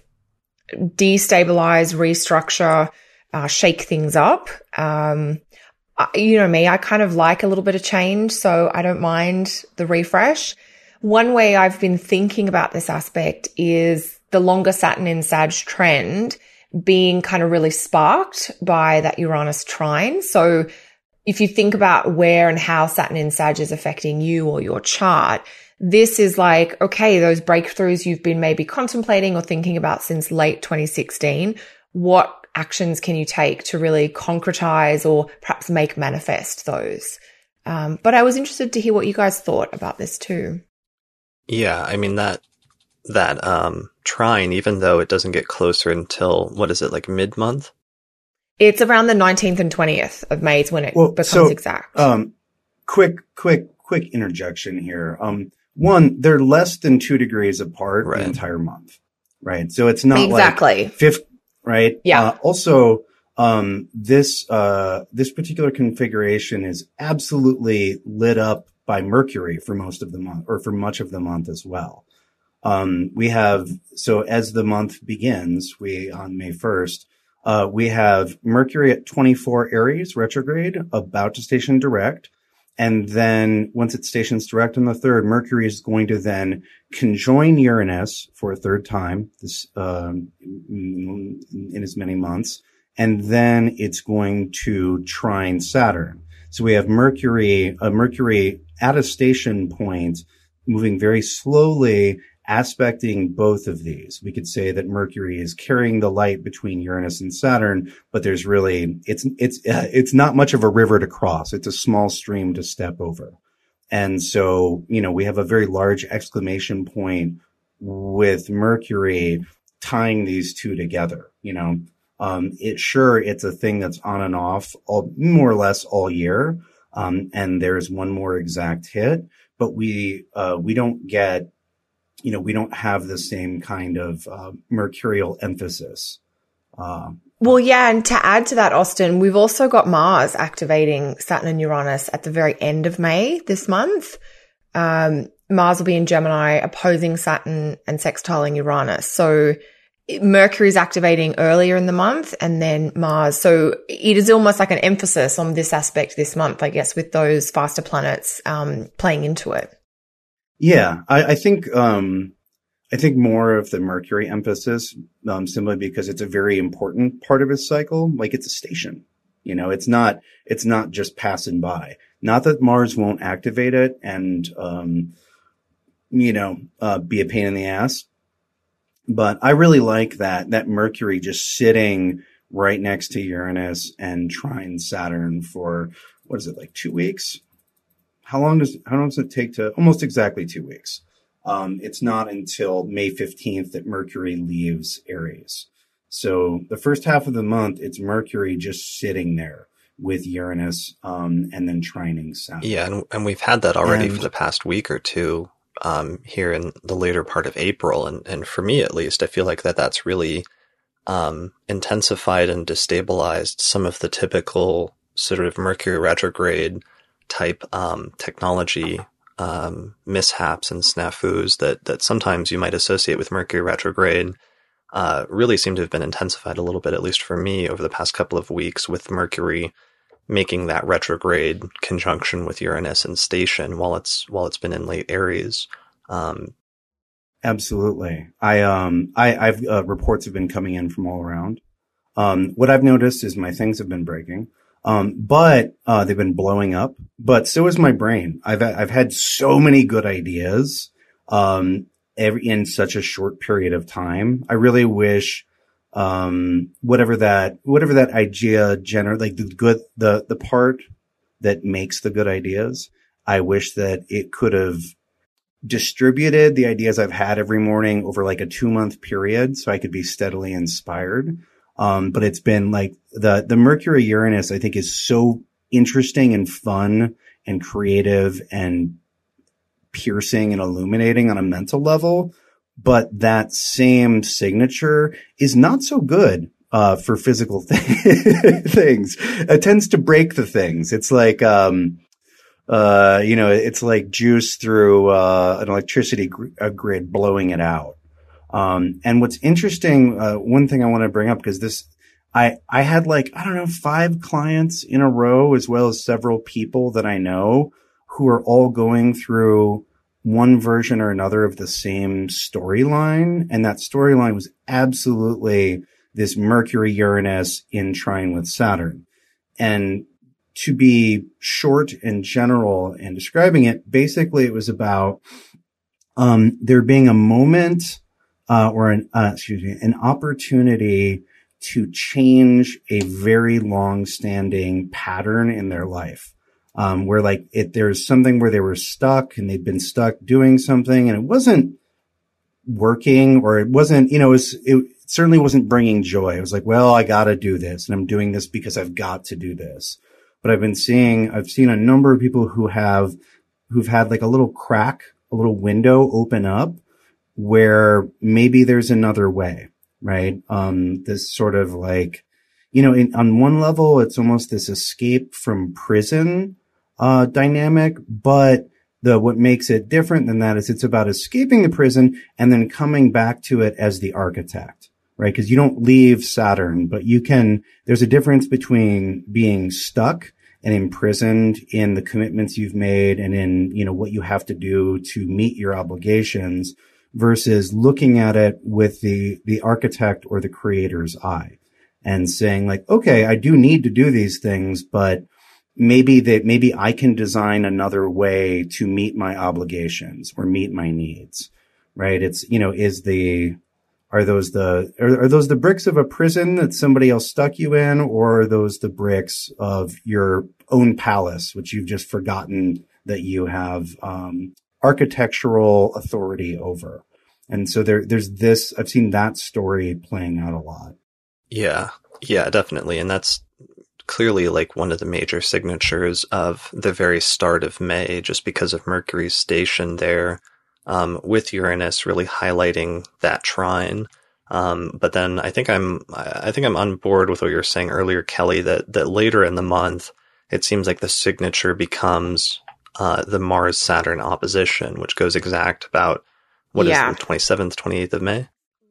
destabilize, restructure, uh, shake things up. Um, I, you know me, I kind of like a little bit of change, so I don't mind the refresh. One way I've been thinking about this aspect is the longer Saturn in Sag trend being kind of really sparked by that Uranus trine. So if you think about where and how Saturn in Sag is affecting you or your chart, this is like, okay, those breakthroughs you've been maybe contemplating or thinking about since late twenty sixteen, what actions can you take to really concretize or perhaps make manifest those? Um, but I was interested to hear what you guys thought about this too. Yeah, I mean, that that um, trine, even though it doesn't get closer until, what is it, like mid-month? It's around the nineteenth and twentieth of May is when it well, becomes so, exact. Um, quick, quick, quick interjection here. Um, one, they're less than two degrees apart right. the entire month, right? So it's not exactly. like fifth, right? Yeah. Uh, also, um, this uh, this particular configuration is absolutely lit up by Mercury for most of the month, or for much of the month as well. Um, we have, so as the month begins, we, on May first, uh, we have Mercury at twenty-four Aries retrograde, about to station direct. And then once it stations direct on the third, Mercury is going to then conjoin Uranus for a third time, this, um, in as many months. And then it's going to trine Saturn. So we have Mercury, uh, Mercury at a station point, moving very slowly, aspecting both of these. We could say that Mercury is carrying the light between Uranus and Saturn, but there's really, it's, it's, uh, it's not much of a river to cross. It's a small stream to step over. And so, you know, we have a very large exclamation point with Mercury tying these two together, you know. Um, it sure, it's a thing that's on and off all, more or less all year. Um, and there's one more exact hit, but we, uh, we don't get, you know, we don't have the same kind of, uh, mercurial emphasis. Uh, well, yeah. And to add to that, Austin, we've also got Mars activating Saturn and Uranus at the very end of May this month. Um, Mars will be in Gemini opposing Saturn and sextiling Uranus. So Mercury's activating earlier in the month and then Mars. So it is almost like an emphasis on this aspect this month, I guess, with those faster planets um, playing into it. Yeah, I, I think um, I think more of the Mercury emphasis um, simply because it's a very important part of his cycle. Like it's a station, you know, it's not it's not just passing by. Not that Mars won't activate it and um, you know uh, be a pain in the ass. But I really like that, that Mercury just sitting right next to Uranus and trine Saturn for, what is it, like two weeks? How long does, how long does it take to, almost exactly two weeks. Um, it's not until May fifteenth that Mercury leaves Aries. So the first half of the month, it's Mercury just sitting there with Uranus, um, and then trining Saturn. Yeah. And, and we've had that already and, for the past week or two. Um, here in the later part of April. And, and for me, at least, I feel like that that's really, um, intensified and destabilized some of the typical sort of Mercury retrograde type, um, technology, um, mishaps and snafus that, that sometimes you might associate with Mercury retrograde, uh, really seem to have been intensified a little bit, at least for me over the past couple of weeks with Mercury making that retrograde conjunction with Uranus and station while it's while it's been in late Aries. Um, Absolutely, I um I I've uh, reports have been coming in from all around. Um, what I've noticed is my things have been breaking. Um, but, uh, they've been blowing up, but so is my brain. I've, I've had so many good ideas, um, every, in such a short period of time. I really wish, um, whatever that, whatever that idea gener, like the good, the, the part that makes the good ideas, I wish that it could have distributed the ideas I've had every morning over like a two month period so I could be steadily inspired. Um, but it's been like the, the Mercury Uranus, I think, is so interesting and fun and creative and piercing and illuminating on a mental level. But that same signature is not so good, uh, for physical th- things. It tends to break the things. It's like, um, uh, you know, it's like juice through, uh, an electricity gr- a grid, blowing it out. Um, and what's interesting, uh, one thing I want to bring up, because this, I, I had like, I don't know, five clients in a row, as well as several people that I know who are all going through one version or another of the same storyline. And that storyline was absolutely this Mercury Uranus in trine with Saturn. And to be short and general in describing it, basically it was about, um, there being a moment, Uh, or an, uh, excuse me, an opportunity to change a very long-standing pattern in their life, um, where like it, there's something where they were stuck and they'd been stuck doing something and it wasn't working, or it wasn't, you know, it, was, it certainly wasn't bringing joy. It was like, well, I got to do this, and I'm doing this because I've got to do this. But I've been seeing, I've seen a number of people who have, who've had like a little crack, a little window open up, where maybe there's another way, right? Um, this sort of like, you know, in, on one level, it's almost this escape from prison, uh, dynamic, but the, what makes it different than that is it's about escaping the prison and then coming back to it as the architect, right? Because you don't leave Saturn, but you can, there's a difference between being stuck and imprisoned in the commitments you've made and in, you know, what you have to do to meet your obligations, versus looking at it with the, the architect or the creator's eye and saying like, okay, I do need to do these things, but maybe that, maybe I can design another way to meet my obligations or meet my needs, right? It's, you know, is the, are those the, are, are those the bricks of a prison that somebody else stuck you in, or are those the bricks of your own palace, which you've just forgotten that you have, um, architectural authority over? And so there, there's this, I've seen that story playing out a lot. Yeah. Yeah, definitely. And that's clearly like one of the major signatures of the very start of May, just because of Mercury's station there, um, with Uranus really highlighting that trine. Um, but then I think I'm, I think I'm on board with what you were saying earlier, Kelly, that, that later in the month, it seems like the signature becomes Uh, the Mars-Saturn opposition, which goes exact about, what yeah. is it, the twenty-seventh, twenty-eighth of May?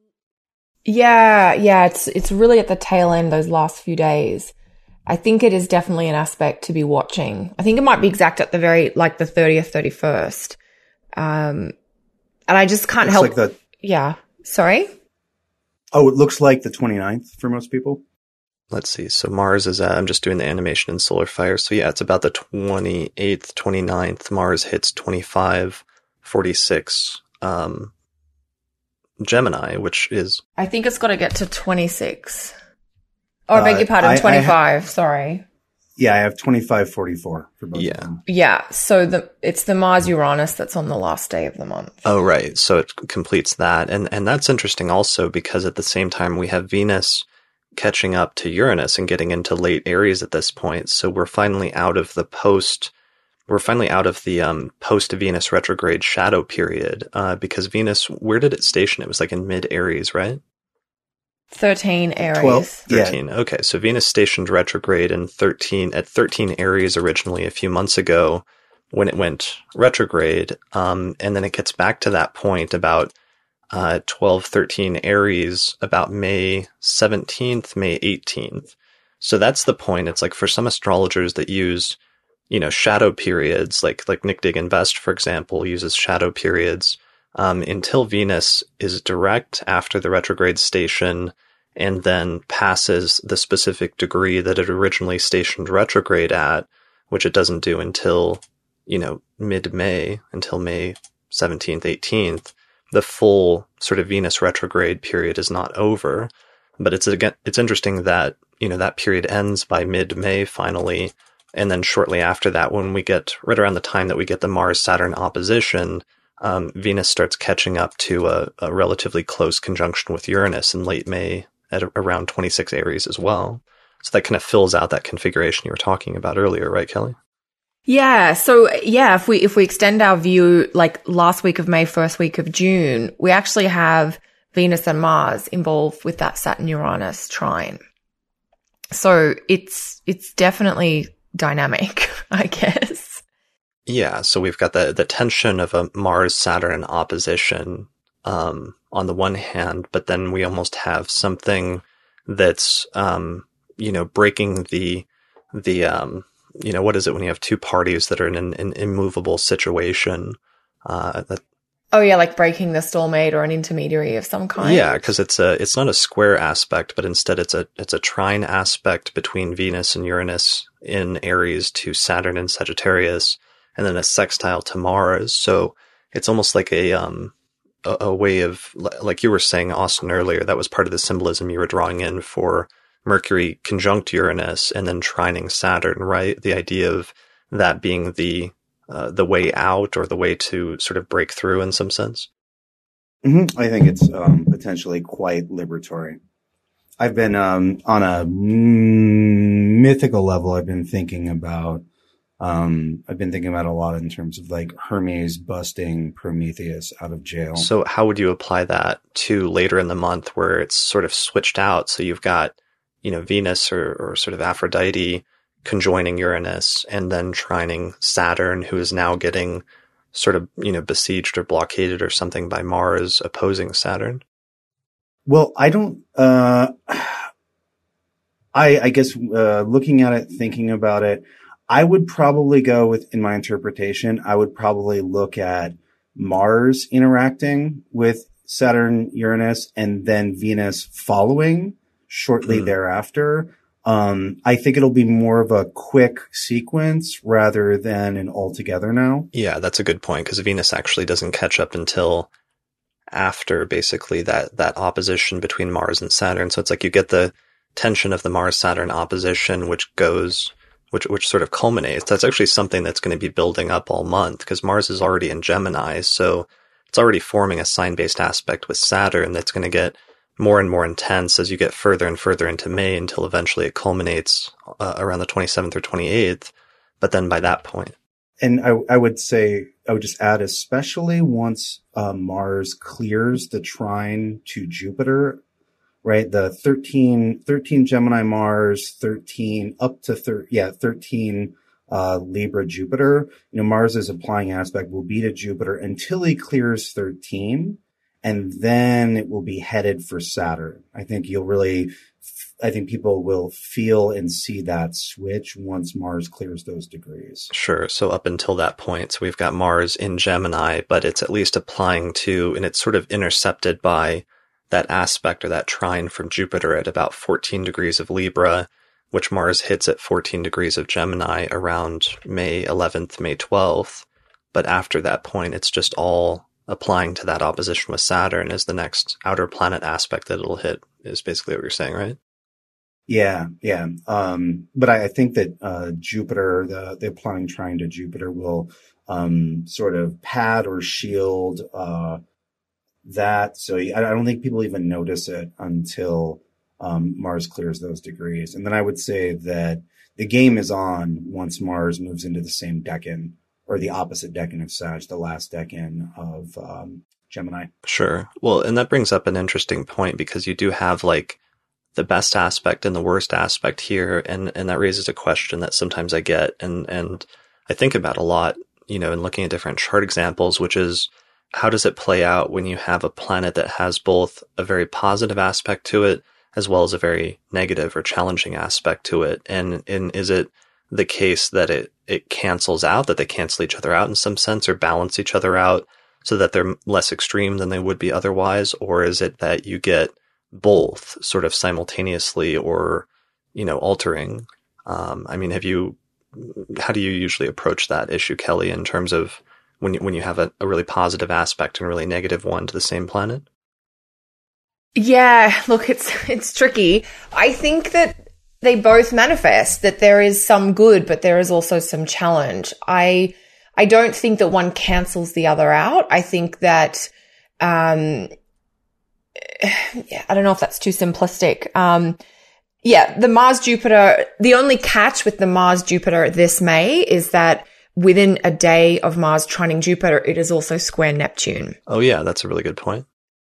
Yeah, yeah, it's it's really at the tail end, those last few days. I think it is definitely an aspect to be watching. I think it might be exact at the very, like the thirtieth, thirty-first. Um, and I just can't looks help. Like the, yeah, sorry? Oh, it looks like the twenty-ninth for most people. Let's see. So Mars is at, I'm just doing the animation in Solar Fire. So yeah, it's about the twenty-eighth, twenty-ninth. Mars hits twenty-five, forty-six, um, Gemini, which is... I think it's got to get to twenty-six. Or, I beg your Uh, pardon, I- I twenty-five, ha- sorry. Yeah, I have twenty-five forty-four for both Yeah. of them. Yeah, so the it's the Mars-Uranus that's on the last day of the month. Oh, right. So it completes that. And, and that's interesting also because at the same time we have Venus catching up to Uranus and getting into late Aries at this point. So we're finally out of the post, we're finally out of the um, post-Venus retrograde shadow period, uh, because Venus, where did it station? It was like in mid-Aries, right? thirteen Aries. twelve. thirteen. Yeah. Okay. So Venus stationed retrograde in thirteen, at thirteen Aries originally a few months ago when it went retrograde. Um, and then it gets back to that point about Uh, twelve, thirteen Aries about May seventeenth, May eighteenth. So that's the point. It's like for some astrologers that use, you know, shadow periods, like, like Nick Dig Invest, for example, uses shadow periods, um, until Venus is direct after the retrograde station and then passes the specific degree that it originally stationed retrograde at, which it doesn't do until, you know, mid-May, until May seventeenth, eighteenth, the full sort of Venus retrograde period is not over. But it's again, it's interesting that, you know, that period ends by mid-May finally. And then shortly after that, when we get right around the time that we get the Mars-Saturn opposition, um, Venus starts catching up to a, a relatively close conjunction with Uranus in late May at a, around twenty-six Aries as well. So that kind of fills out that configuration you were talking about earlier, right, Kelly? Yeah. So yeah, if we, if we extend our view, like last week of May, first week of June, we actually have Venus and Mars involved with that Saturn Uranus trine. So it's, it's definitely dynamic, I guess. Yeah. So we've got the, the tension of a Mars Saturn opposition, um, on the one hand, but then we almost have something that's, um, you know, breaking the, the, um, you know, what is it when you have two parties that are in an, an immovable situation? Uh, that, oh yeah, like breaking the stalemate or an intermediary of some kind. Yeah, because it's a it's not a square aspect, but instead it's a it's a trine aspect between Venus and Uranus in Aries to Saturn and Sagittarius, and then a sextile to Mars. So it's almost like a um a, a way of, like you were saying, Austin, earlier, that was part of the symbolism you were drawing in for Mercury conjunct Uranus and then trining Saturn, right? The idea of that being the uh, the way out, or the way to sort of break through in some sense. Mm-hmm. I think it's um, potentially quite liberatory. I've been um, on a mythical level. I've been thinking about. Um, I've been thinking about a lot in terms of like Hermes busting Prometheus out of jail. So how would you apply that to later in the month, where it's sort of switched out? So you've got, you know, Venus or, or sort of Aphrodite conjoining Uranus and then trining Saturn, who is now getting sort of, you know, besieged or blockaded or something by Mars opposing Saturn. Well, I don't, uh, I, I guess, uh, looking at it, thinking about it, I would probably go with, in my interpretation, I would probably look at Mars interacting with Saturn, Uranus, and then Venus following shortly mm. thereafter. Um, I think it'll be more of a quick sequence rather than an altogether now. Yeah, that's a good point, because Venus actually doesn't catch up until after basically that, that opposition between Mars and Saturn. So it's like you get the tension of the Mars-Saturn opposition, which goes, which, which sort of culminates. That's actually something that's going to be building up all month, because Mars is already in Gemini. So it's already forming a sign-based aspect with Saturn that's going to get more and more intense as you get further and further into May, until eventually it culminates uh, around the twenty-seventh or twenty-eighth. But then by that point. And I, I would say, I would just add, especially once uh, Mars clears the trine to Jupiter, right? The thirteen, thirteen Gemini Mars, thirteen up to thir- yeah, thirteen uh, Libra Jupiter. You know, Mars's applying aspect will be to Jupiter until he clears thirteen. And then it will be headed for Saturn. I think you'll really, I think people will feel and see that switch once Mars clears those degrees. Sure. So up until that point, so we've got Mars in Gemini, but it's at least applying to, and it's sort of intercepted by that aspect or that trine from Jupiter at about fourteen degrees of Libra, which Mars hits at fourteen degrees of Gemini around May eleventh, May twelfth. But after that point, it's just all applying to that opposition with Saturn as the next outer planet aspect that it'll hit, is basically what you're saying, right? Yeah, yeah. Um, but I, I think that uh, Jupiter, the, the applying trine to Jupiter will um, sort of pad or shield uh, that. So I, I don't think people even notice it until um, Mars clears those degrees. And then I would say that the game is on once Mars moves into the same decan, or the opposite decan of Sag, the last decan of um, Gemini. Sure. Well, and that brings up an interesting point, because you do have like the best aspect and the worst aspect here. And, and that raises a question that sometimes I get and, and I think about a lot, you know, in looking at different chart examples, which is, how does it play out when you have a planet that has both a very positive aspect to it as well as a very negative or challenging aspect to it? And, and is it the case that it, it cancels out, that they cancel each other out in some sense, or balance each other out so that they're less extreme than they would be otherwise? Or is it that you get both sort of simultaneously or, you know, altering. Um, I mean, have you, how do you usually approach that issue, Kelly, in terms of when you, when you have a, a really positive aspect and a really negative one to the same planet? Yeah, look, it's it's tricky. I think that they both manifest, that there is some good, but there is also some challenge. I I don't think that one cancels the other out. I think that, um, yeah, I don't know if that's too simplistic. Um, yeah, the Mars-Jupiter, the only catch with the Mars-Jupiter this May is that within a day of Mars trining Jupiter, it is also square Neptune. Oh, yeah, that's a really good point.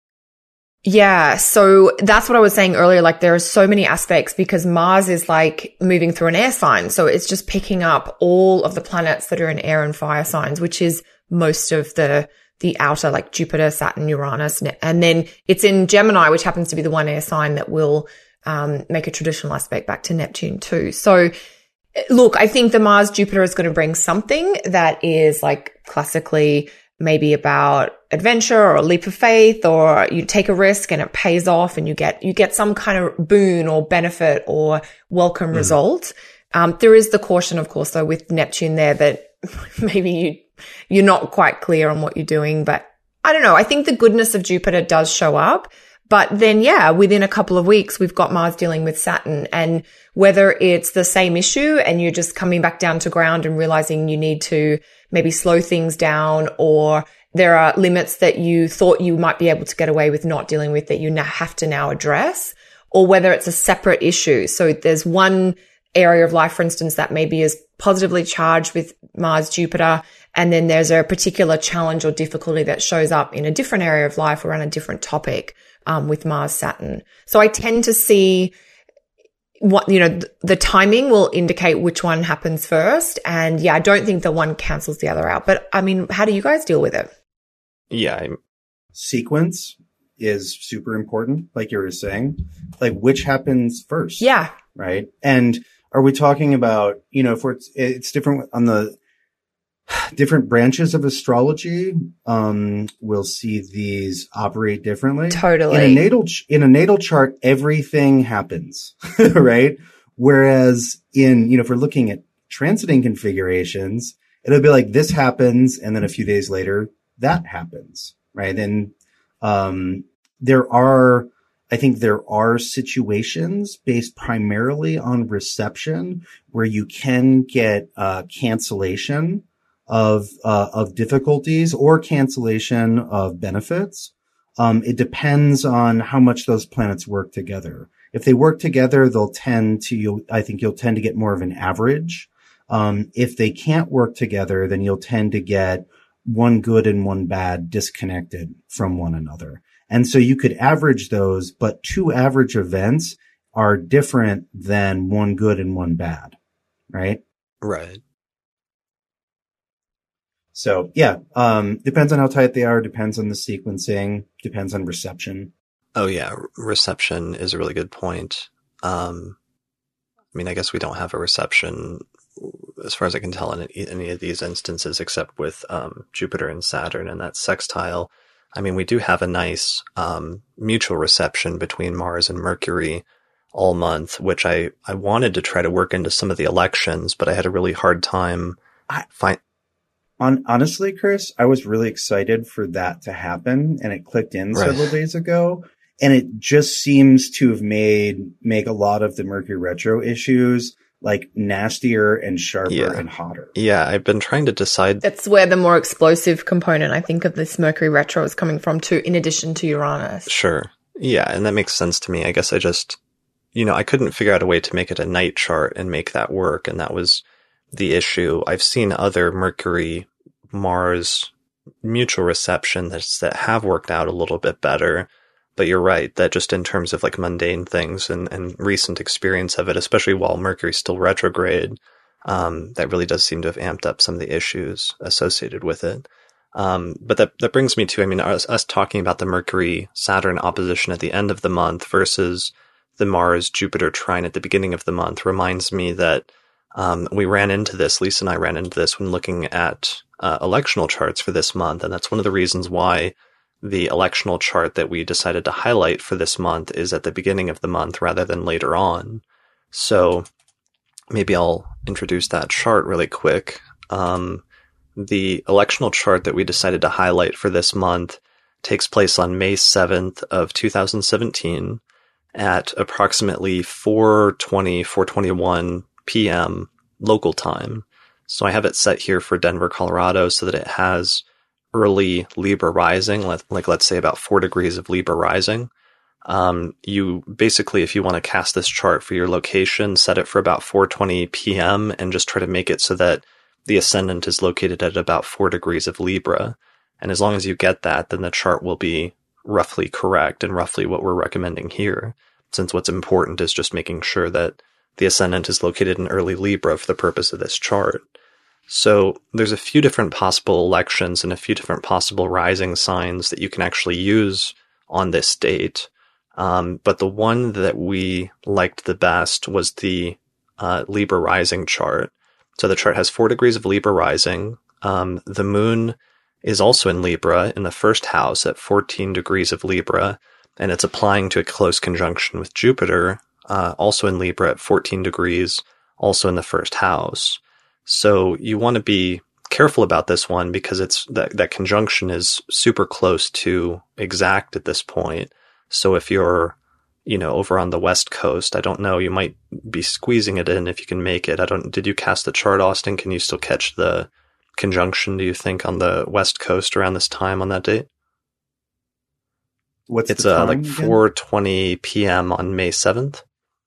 Yeah, so that's what I was saying earlier. Like, there are so many aspects because Mars is like moving through an air sign. So it's just picking up all of the planets that are in air and fire signs, which is most of the, the outer, like Jupiter, Saturn, Uranus. And then it's in Gemini, which happens to be the one air sign that will, um, make a traditional aspect back to Neptune too. So look, I think the Mars Jupiter is going to bring something that is like classically maybe about adventure or a leap of faith, or you take a risk and it pays off and you get, you get some kind of boon or benefit or welcome mm. result. Um, there is the caution, of course, though, with Neptune there that maybe you, you're not quite clear on what you're doing, but I don't know. I think the goodness of Jupiter does show up, but then, yeah, within a couple of weeks, we've got Mars dealing with Saturn, and whether it's the same issue and you're just coming back down to ground and realizing you need to maybe slow things down, or there are limits that you thought you might be able to get away with not dealing with that you now have to now address, or whether it's a separate issue. So there's one area of life, for instance, that maybe is positively charged with Mars, Jupiter, and then there's a particular challenge or difficulty that shows up in a different area of life around a different topic, um, with Mars, Saturn. So I tend to see what, you know, th- the timing will indicate which one happens first. And yeah, I don't think the one cancels the other out. But I mean, how do you guys deal with it? Yeah. I'm... Sequence is super important, like you were saying. Like, which happens first? Yeah. Right. And are we talking about, you know, if we're, it's different on the different branches of astrology, um, we'll see these operate differently. Totally. In a natal, in a natal chart, everything happens, right? Whereas in, you know, if we're looking at transiting configurations, it'll be like this happens, and then a few days later, that happens, right? And, um, there are, I think there are situations based primarily on reception where you can get, uh, cancellation of, uh, of difficulties or cancellation of benefits. Um, it depends on how much those planets work together. If they work together, they'll tend to, you'll, I think you'll tend to get more of an average. Um, if they can't work together, then you'll tend to get one good and one bad disconnected from one another. And so you could average those, but two average events are different than one good and one bad, right? Right. So yeah, um, depends on how tight they are, depends on the sequencing, depends on reception. Oh yeah, reception is a really good point. Um, I mean, I guess we don't have a reception, as far as I can tell, in any of these instances, except with um, Jupiter and Saturn and that sextile. I mean, we do have a nice um, mutual reception between Mars and Mercury all month, which I, I wanted to try to work into some of the elections, but I had a really hard time I find. On, honestly, Chris, I was really excited for that to happen, and it clicked in Right. several days ago. And it just seems to have made, make a lot of the Mercury retro issues like nastier and sharper Yeah. and hotter. Yeah, I've been trying to decide. That's where the more explosive component, I think, of this Mercury retro is coming from too, in addition to Uranus. Sure. Yeah, and that makes sense to me. I guess I just, you know, I couldn't figure out a way to make it a night chart and make that work, and that was the issue. I've seen other Mercury Mars mutual reception that's, that have worked out a little bit better. But you're right, that just in terms of like mundane things and, and recent experience of it, especially while Mercury's still retrograde, um, that really does seem to have amped up some of the issues associated with it. Um, but that, that brings me to, I mean, us, us talking about the Mercury-Saturn opposition at the end of the month versus the Mars-Jupiter trine at the beginning of the month reminds me that um, we ran into this, Lisa and I ran into this when looking at uh, electional charts for this month, and that's one of the reasons why the electional chart that we decided to highlight for this month is at the beginning of the month rather than later on. So maybe I'll introduce that chart really quick. Um, the electional chart that we decided to highlight for this month takes place on May seventh of two thousand seventeen at approximately four twenty, four twenty-one p.m. local time. So I have it set here for Denver, Colorado, so that it has early Libra rising, like, like let's say about four degrees of Libra rising. Um, you basically, if you want to cast this chart for your location, set it for about four twenty p.m. and just try to make it so that the ascendant is located at about four degrees of Libra. And as long as you get that, then the chart will be roughly correct and roughly what we're recommending here, since what's important is just making sure that the ascendant is located in early Libra for the purpose of this chart. So there's a few different possible elections and a few different possible rising signs that you can actually use on this date. Um, but the one that we liked the best was the uh, Libra rising chart. So the chart has four degrees of Libra rising. Um, the moon is also in Libra in the first house at fourteen degrees of Libra, and it's applying to a close conjunction with Jupiter, uh, also in Libra at fourteen degrees, also in the first house. So you want to be careful about this one because it's that, that conjunction is super close to exact at this point. So if you're, you know, over on the West Coast, I don't know, you might be squeezing it in if you can make it. I don't, did you cast the chart, Austin? Can you still catch the conjunction, do you think, on the West Coast around this time on that date? What's it's the uh, time like again? four twenty p.m. on May seventh.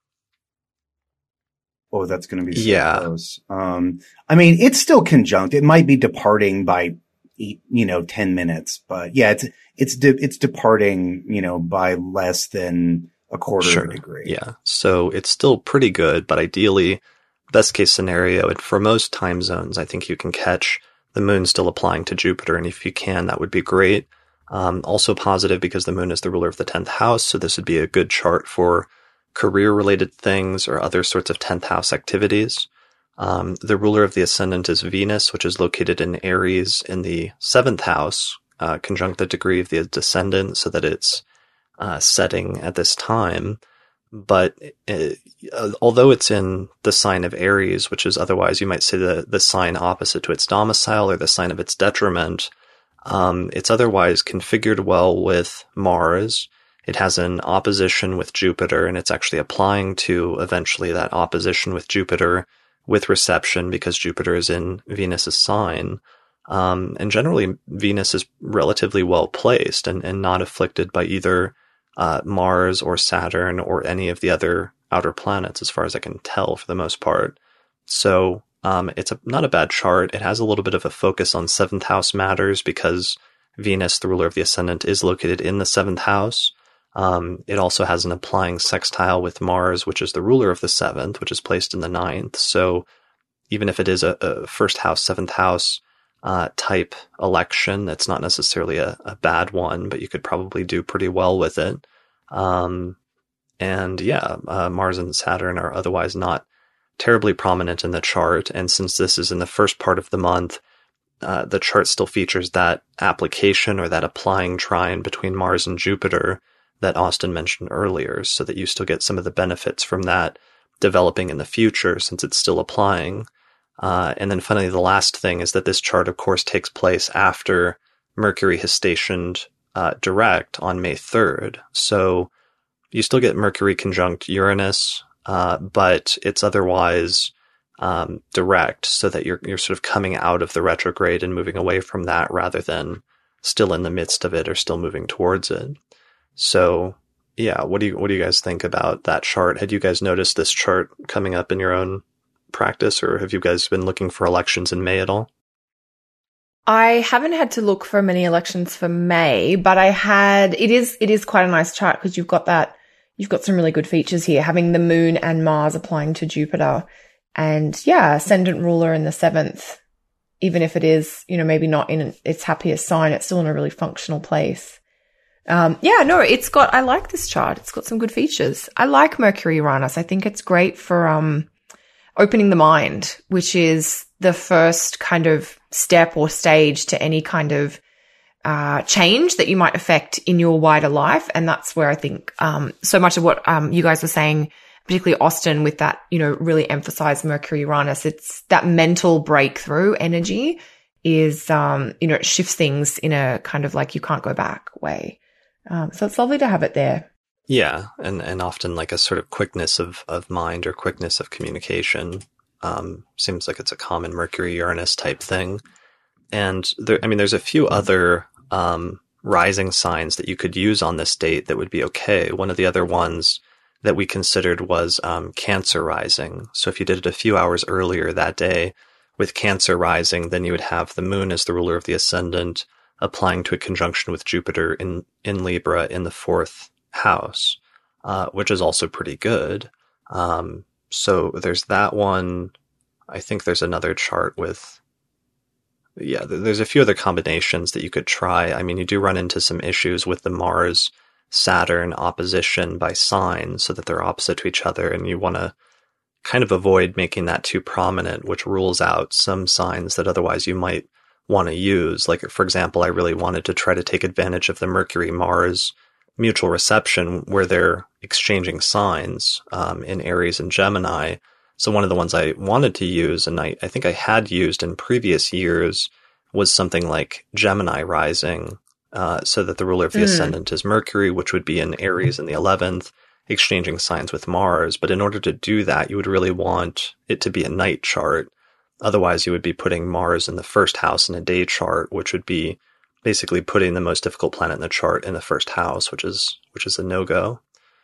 Oh, that's going to be so yeah. close. Um, I mean, it's still conjunct. It might be departing by, you know, ten minutes, but yeah, it's, it's, de- it's departing, you know, by less than a quarter Sure. of a degree. Yeah. So it's still pretty good, but ideally, best case scenario, and for most time zones, I think you can catch the moon still applying to Jupiter. And if you can, that would be great. Um, also positive because the moon is the ruler of the tenth house. So this would be a good chart for career related things or other sorts of tenth house activities. Um, the ruler of the ascendant is Venus, which is located in Aries in the seventh house, uh, conjunct the degree of the descendant so that it's uh, setting at this time. But it, uh, although it's in the sign of Aries, which is otherwise you might say the, the sign opposite to its domicile or the sign of its detriment, um, it's otherwise configured well with Mars. It has an opposition with Jupiter, and it's actually applying to eventually that opposition with Jupiter with reception because Jupiter is in Venus's sign. Um, and generally, Venus is relatively well placed and, and not afflicted by either uh, Mars or Saturn or any of the other outer planets, as far as I can tell, for the most part. So um, it's a, not a bad chart. It has a little bit of a focus on seventh house matters because Venus, the ruler of the ascendant, is located in the seventh house. Um, it also has an applying sextile with Mars, which is the ruler of the seventh, which is placed in the ninth. So even if it is a, a first house, seventh house uh, type election, that's not necessarily a, a bad one, but you could probably do pretty well with it. Um, and yeah, uh, Mars and Saturn are otherwise not terribly prominent in the chart. And since this is in the first part of the month, uh, the chart still features that application or that applying trine between Mars and Jupiter that Austin mentioned earlier, so that you still get some of the benefits from that developing in the future since it's still applying. Uh, and then finally, the last thing is that this chart, of course, takes place after Mercury has stationed uh, direct on May third. So you still get Mercury conjunct Uranus, uh, but it's otherwise um, direct, so that you're you're sort of coming out of the retrograde and moving away from that rather than still in the midst of it or still moving towards it. So, yeah, what do you what do you guys think about that chart? Had you guys noticed this chart coming up in your own practice, or have you guys been looking for elections in May at all? I haven't had to look for many elections for May, but I had, it is, it is quite a nice chart because you've got that, you've got some really good features here, having the moon and Mars applying to Jupiter and yeah, ascendant ruler in the seventh, even if it is, you know, maybe not in its happiest sign, it's still in a really functional place. Um, yeah, no, it's got, I like this chart. It's got some good features. I like Mercury Uranus. I think it's great for, um, opening the mind, which is the first kind of step or stage to any kind of, uh, change that you might affect in your wider life. And that's where I think um, so much of what um, you guys were saying, particularly Austin, with that, you know, really emphasized Mercury Uranus, it's that mental breakthrough energy is, um, you know, it shifts things in a kind of like you can't go back way. Um, so it's lovely to have it there. Yeah. And, and often like a sort of quickness of, of mind or quickness of communication. Um, seems like it's a common Mercury Uranus type thing. And there, I mean, there's a few other, um, rising signs that you could use on this date that would be okay. One of the other ones that we considered was um, Cancer rising. So if you did it a few hours earlier that day with Cancer rising, then you would have the moon as the ruler of the ascendant applying to a conjunction with Jupiter in, in Libra in the fourth house, uh, which is also pretty good. Um, so there's that one. I think there's another chart with, yeah, there's a few other combinations that you could try. I mean, you do run into some issues with the Mars Saturn opposition by sign so that they're opposite to each other, and you want to kind of avoid making that too prominent, which rules out some signs that otherwise you might want to use. Like, for example, I really wanted to try to take advantage of the Mercury-Mars mutual reception where they're exchanging signs um, in Aries and Gemini. So one of the ones I wanted to use, and I, I think I had used in previous years, was something like Gemini rising, Uh, so that the ruler of the mm. ascendant is Mercury, which would be in Aries in the eleventh, exchanging signs with Mars. But in order to do that, you would really want it to be a night chart. Otherwise, you would be putting Mars in the first house in a day chart, which would be basically putting the most difficult planet in the chart in the first house, which is which is a no-go.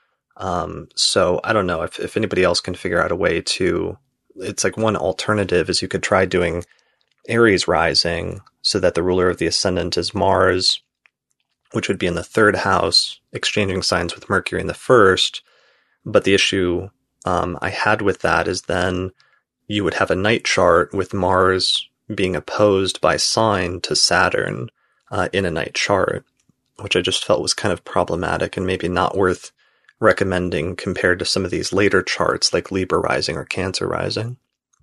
Um, so I don't know if, if anybody else can figure out a way to, it's like one alternative is you could try doing Aries rising so that the ruler of the ascendant is Mars, which would be in the third house, exchanging signs with Mercury in the first. But the issue um, I had with that is then you would have a night chart with Mars being opposed by sign to Saturn uh, in a night chart, which I just felt was kind of problematic and maybe not worth recommending compared to some of these later charts like Libra rising or Cancer rising.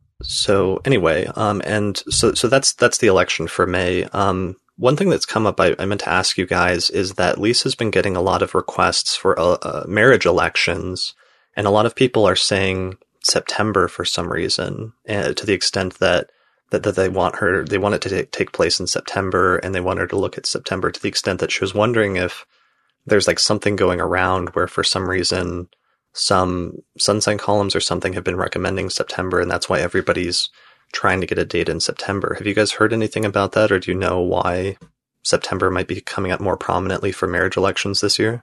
So anyway, um, and so so that's that's the election for May. Um, One thing that's come up, I, I meant to ask you guys, is that Lisa's been getting a lot of requests for uh, uh, marriage elections, and a lot of people are saying September for some reason, uh, to the extent that, that that they want her, they want it to t- take place in September, and they want her to look at September, to the extent that she was wondering if there's like something going around where for some reason some sun sign columns or something have been recommending September, and that's why everybody's trying to get a date in September. Have you guys heard anything about that, or do you know why September might be coming up more prominently for marriage elections this year?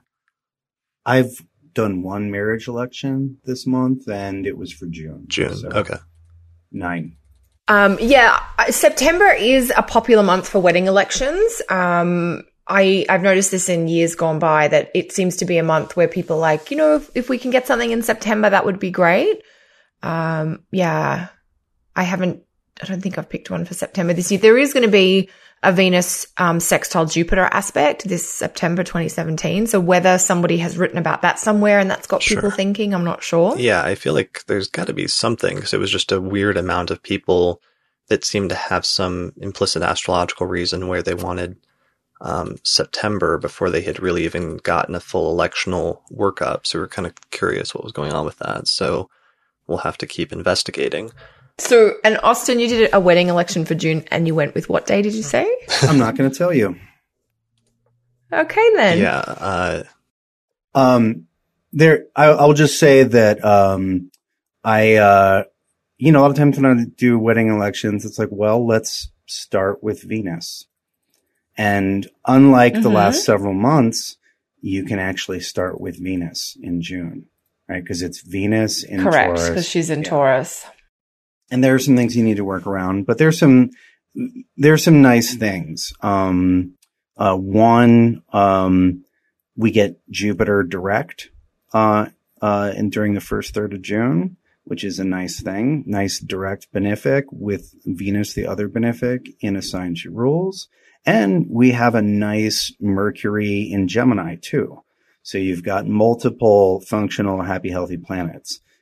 I've done one marriage election this month, and it was for June. June, so okay. Nine. Um, yeah, September is a popular month for wedding elections. Um, I, I've noticed this in years gone by that it seems to be a month where people are like, you know, if, if we can get something in September, that would be great. Um, yeah. I haven't, I don't think I've picked one for September this year. There is going to be a Venus um, sextile Jupiter aspect this September twenty seventeen. So whether somebody has written about that somewhere and that's got Sure. people thinking, I'm not sure. Yeah, I feel like there's got to be something, because it was just a weird amount of people that seemed to have some implicit astrological reason where they wanted um, September before they had really even gotten a full electional workup. So we're kind of curious what was going on with that. So we'll have to keep investigating. So, and Austin, you did a wedding election for June and you went with what day did you say? I'm not going to tell you. Okay, then. Yeah. Uh, Um, there, I, I'll just say that, um, I, uh, you know, a lot of times when I do wedding elections, it's like, well, let's start with Venus. And unlike mm-hmm. the last several months, you can actually start with Venus in June, right? Because it's Venus in Correct, Taurus. Correct, because she's in yeah. Taurus. And there are some things you need to work around, but there's some, there's some nice things. Um, uh, one, um, we get Jupiter direct, uh, uh, and during the first third of June, which is a nice thing, nice direct benefic with Venus, the other benefic in a sign she rules. And we have a nice Mercury in Gemini too. So you've got multiple functional, happy, healthy planets.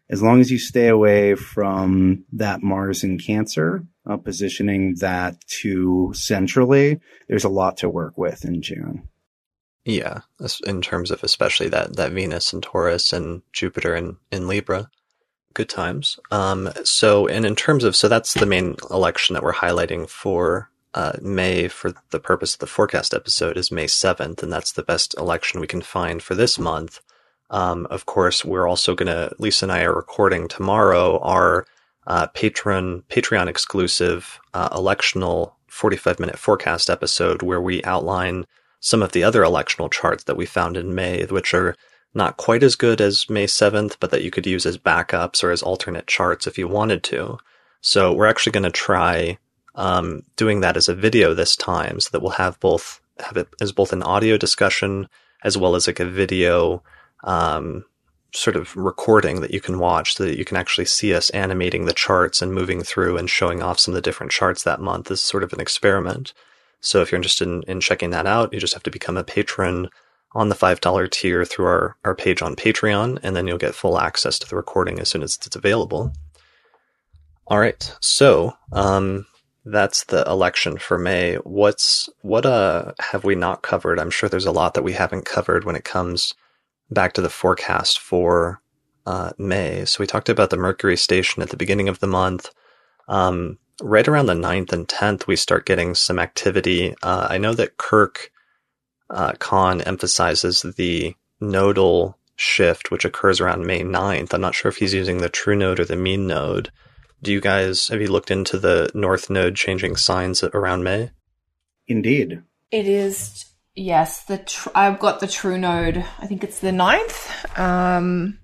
as long as you stay away from that Mars in Cancer, uh, positioning that too centrally, there's a lot to work with in June. Yeah, in terms of especially that, that Venus in Taurus and Jupiter in, in Libra. Good times. Um, so, and in terms of, so that's the main election that we're highlighting for uh, May for the purpose of the forecast episode is May seventh, and that's the best election we can find for this month. Um, of course, we're also going to, Lisa and I are recording tomorrow our uh, Patreon, Patreon exclusive uh, electional forty-five minute forecast episode where we outline some of the other electional charts that we found in May, which are not quite as good as May seventh, but that you could use as backups or as alternate charts if you wanted to. So we're actually going to try um, doing that as a video this time so that we'll have both have it as both an audio discussion as well as like a video um, sort of recording that you can watch so that you can actually see us animating the charts and moving through and showing off some of the different charts that month as sort of an experiment. So if you're interested in, in checking that out, you just have to become a patron on the five dollar tier through our, our page on Patreon, and then you'll get full access to the recording as soon as it's available. All right. So, um, that's the election for May. What's, what, uh, have we not covered? I'm sure there's a lot that we haven't covered when it comes back to the forecast for, uh, May. So we talked about the Mercury station at the beginning of the month. Um, right around the ninth and tenth, we start getting some activity. Uh, I know that Kirk, Uh, Kahn emphasizes the nodal shift, which occurs around May ninth. I'm not sure if he's using the true node or the mean node. Do you guys, have you looked into the north node changing signs around May? Indeed. It is, yes. The tr- I've got the true node. I think it's the ninth. Um,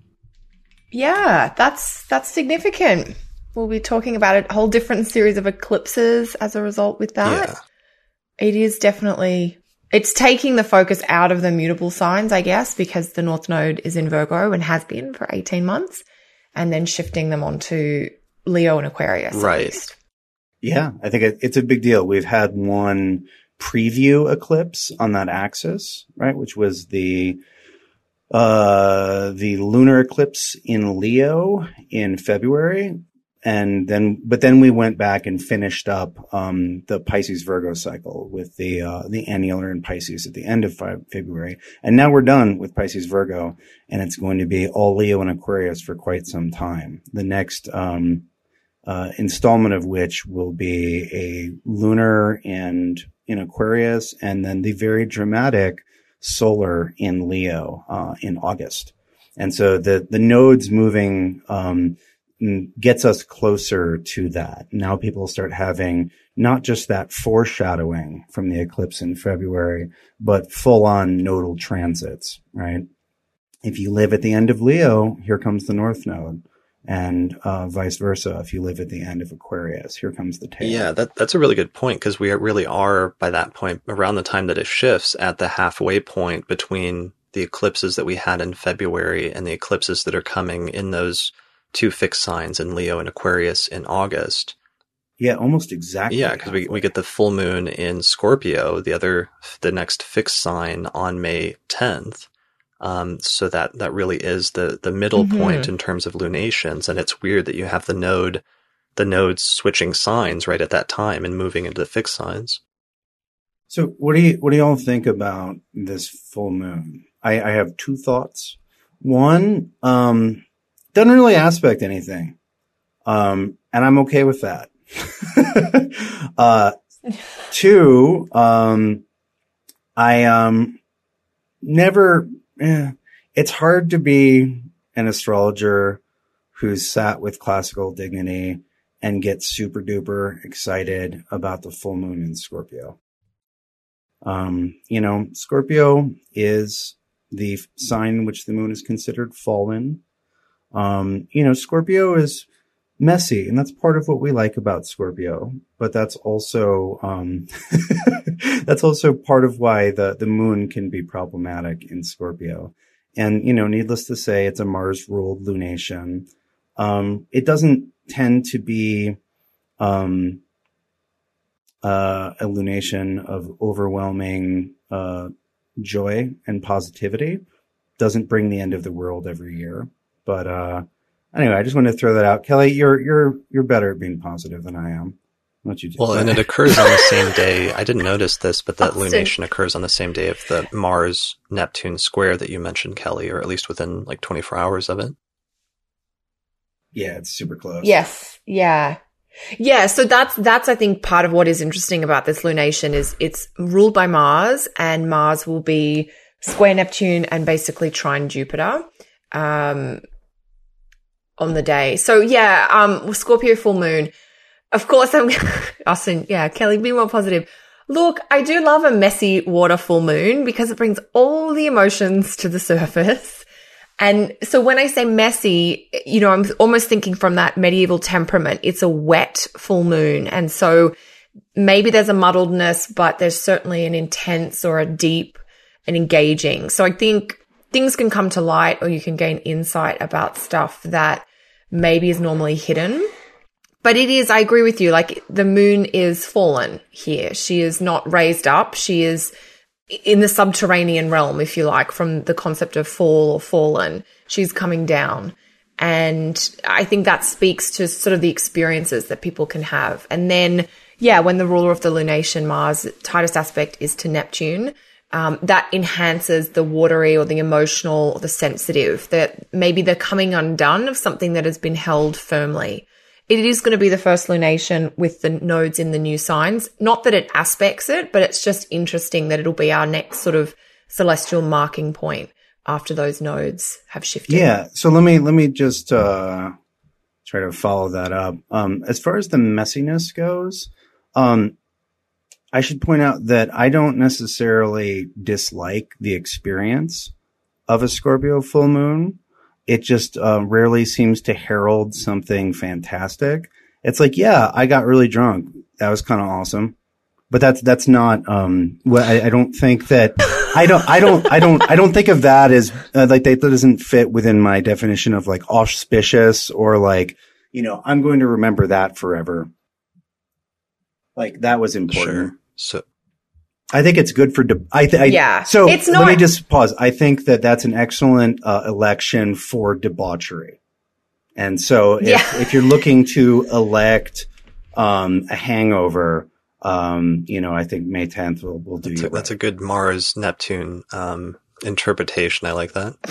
yeah, that's that's significant. We'll be talking about a whole different series of eclipses as a result with that. Yeah. It is definitely... It's taking the focus out of the mutable signs, I guess, because the North Node is in Virgo and has been for eighteen months, and then shifting them onto Leo and Aquarius. Right. Yeah, I think it's a big deal. We've had one preview eclipse on that axis, right, which was the uh, the lunar eclipse in Leo in February. And then, but then we went back and finished up, um, the Pisces Virgo cycle with the, uh, the annular in Pisces at the end of February. And now we're done with Pisces Virgo, and it's going to be all Leo and Aquarius for quite some time. The next, um, uh, installment of which will be a lunar and in Aquarius, and then the very dramatic solar in Leo, uh, in August. And so the, the nodes moving, um, gets us closer to that. Now people start having not just that foreshadowing from the eclipse in February, but full on nodal transits, right? If you live at the end of Leo, here comes the North Node, and uh, vice versa. If you live at the end of Aquarius, here comes the tail. Yeah, that, that's a really good point, because we really are, by that point, around the time that it shifts, at the halfway point between the eclipses that we had in February and the eclipses that are coming in those two fixed signs in Leo and Aquarius in August. Yeah, almost exactly. Yeah, because we, we get the full moon in Scorpio, the other, the next fixed sign on May tenth. Um, so that, that really is the, the middle mm-hmm. point in terms of lunations. And it's weird that you have the node, the nodes switching signs right at that time and moving into the fixed signs. So what do you, what do y'all think about this full moon? I, I have two thoughts. One, um, doesn't really aspect anything. Um, and I'm okay with that. uh, two, um, I, um, never, eh, it's hard to be an astrologer who's sat with classical dignity and gets super duper excited about the full moon in Scorpio. Um, you know, Scorpio is the sign in which the moon is considered fallen. Um, you know, Scorpio is messy, and that's part of what we like about Scorpio, but that's also, um, that's also part of why the, the moon can be problematic in Scorpio. And, you know, needless to say, it's a Mars ruled lunation. Um, it doesn't tend to be, um, uh, a lunation of overwhelming, uh, joy and positivity. Doesn't bring the end of the world every year. But, uh, Anyway, I just wanted to throw that out. Kelly, you're you're you're better at being positive than I am. What you do? Well, and it occurs on the same day. I didn't notice this, but that Austin. lunation occurs on the same day of the Mars Neptune square that you mentioned, Kelly, or at least within like twenty-four hours of it. Yeah, it's super close. Yes. Yeah. Yeah. So that's, that's, I think, part of what is interesting about this lunation is it's ruled by Mars, and Mars will be square Neptune and basically trine Jupiter, um, on the day. So yeah, um, Scorpio full moon. Of course, I'm, Austin, yeah, Kelly, be more positive. Look, I do love a messy water full moon because it brings all the emotions to the surface. And so when I say messy, you know, I'm almost thinking from that medieval temperament. It's a wet full moon. And so maybe there's a muddledness, but there's certainly an intense or a deep and engaging. So I think things can come to light, or you can gain insight about stuff that maybe is normally hidden. But it is, I agree with you, like the moon is fallen here. She is not raised up. She is in the subterranean realm, if you like, from the concept of fall or fallen. She's coming down. And I think that speaks to sort of the experiences that people can have. And then, yeah, when the ruler of the lunation, Mars, tightest aspect is to Neptune, um, that enhances the watery or the emotional or the sensitive, that maybe the coming undone of something that has been held firmly. It is going to be the first lunation with the nodes in the new signs. Not that it aspects it, but it's just interesting that it'll be our next sort of celestial marking point after those nodes have shifted. Yeah. So let me let me just uh, try to follow that up. Um, as far as the messiness goes, um, I should point out that I don't necessarily dislike the experience of a Scorpio full moon. It just uh, rarely seems to herald something fantastic. It's like, yeah, I got really drunk. That was kind of awesome. But that's, that's not, um, well, I, I don't think that, I don't, I don't, I don't, I don't think of that as, uh, like, that doesn't fit within my definition of like auspicious or like, you know, I'm going to remember that forever. Like, that was important. Sure. So, I think it's good for, de- I think, yeah. So it's not- let me just pause. I think that that's an excellent uh, election for debauchery. And so if, yeah. if you're looking to elect, um, a hangover, um, you know, I think May tenth will, will do that's you a, right. That's a good Mars Neptune, um, interpretation. I like that.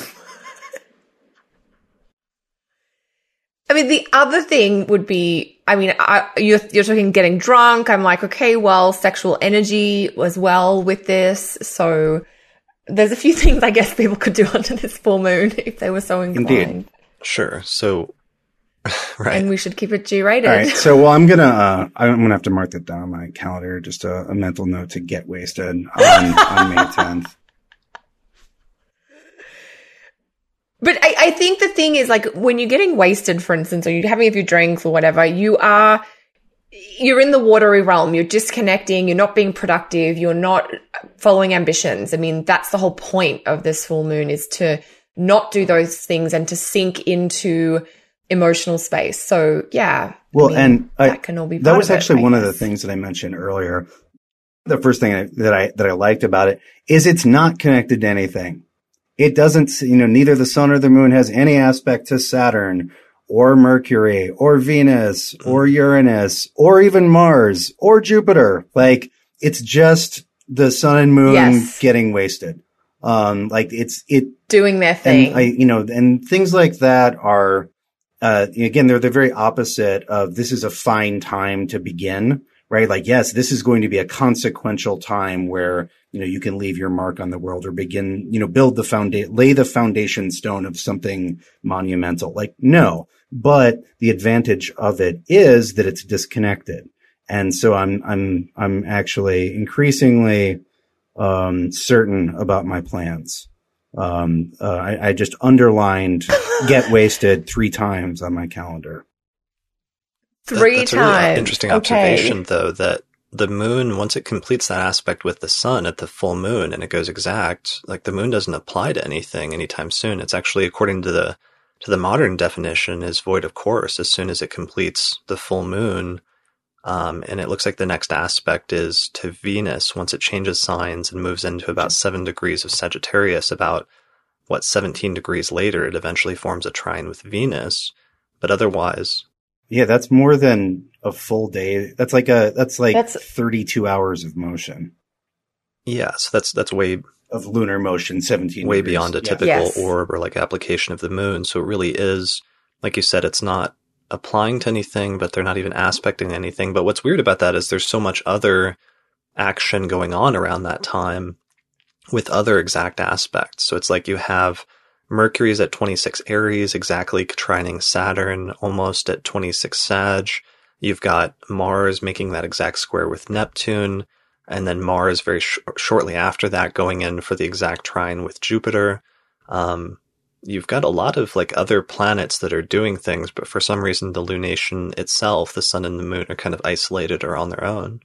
I mean, the other thing would be, I mean, I, you're, you're talking getting drunk. I'm like, okay, well, sexual energy as well with this. So there's a few things I guess people could do under this full moon if they were so inclined. Indeed. Sure. So, right. And we should keep it G-rated. All right. So, well, I'm going to, uh, I'm going to have to mark that down on my calendar. Just a, a mental note to get wasted on, on May tenth. But I, I think the thing is, like, when you're getting wasted, for instance, or you're having a few drinks or whatever, you are, you're in the watery realm. You're disconnecting. You're not being productive. You're not following ambitions. I mean, that's the whole point of this full moon, is to not do those things and to sink into emotional space. So, yeah. Well, I mean, and I, that can all be part that was of it, actually I one of guess. the things that I mentioned earlier. The first thing I, that I, that I liked about it is it's not connected to anything. It doesn't, you know, neither the sun or the moon has any aspect to Saturn or Mercury or Venus or Uranus or even Mars or Jupiter. Like, it's just the sun and moon Yes. getting wasted. Um, like it's, it, Doing their thing. and I, you know, and things like that are, uh, again, they're the very opposite of this is a fine time to begin, right? Like, yes, this is going to be a consequential time where, you know, you can leave your mark on the world or begin, you know, build the foundation, lay the foundation stone of something monumental. Like, no, but the advantage of it is that it's disconnected. And so I'm, I'm, I'm actually increasingly, um, certain about my plans. Um, uh, I, I just underlined get wasted three times on my calendar. Three That, that's times. a really interesting Okay. observation, though, that the moon, once it completes that aspect with the sun at the full moon and it goes exact, like the moon doesn't apply to anything anytime soon. It's actually, according to the to the modern definition, is void of course as soon as it completes the full moon. Um, and it looks like the next aspect is to Venus once it changes signs and moves into about seven degrees of Sagittarius about what, seventeen degrees later, it eventually forms a trine with Venus. But otherwise, yeah, that's more than a full day. That's like a that's like That's- thirty-two hours of motion, yeah, so that's that's way of lunar motion, seventeen way degrees. beyond a Yeah. typical Yes. orb or like application of the moon. So it really is, like you said, it's not applying to anything, but they're not even aspecting anything. But what's weird about that is there's so much other action going on around that time with other exact aspects. So it's like you have Mercury's at twenty-six Aries, exactly trining Saturn, almost at twenty-six Sag. You've got Mars making that exact square with Neptune, and then Mars very sh- shortly after that going in for the exact trine with Jupiter. Um, you've got a lot of like other planets that are doing things, but for some reason the lunation itself, the sun and the moon, are kind of isolated or on their own.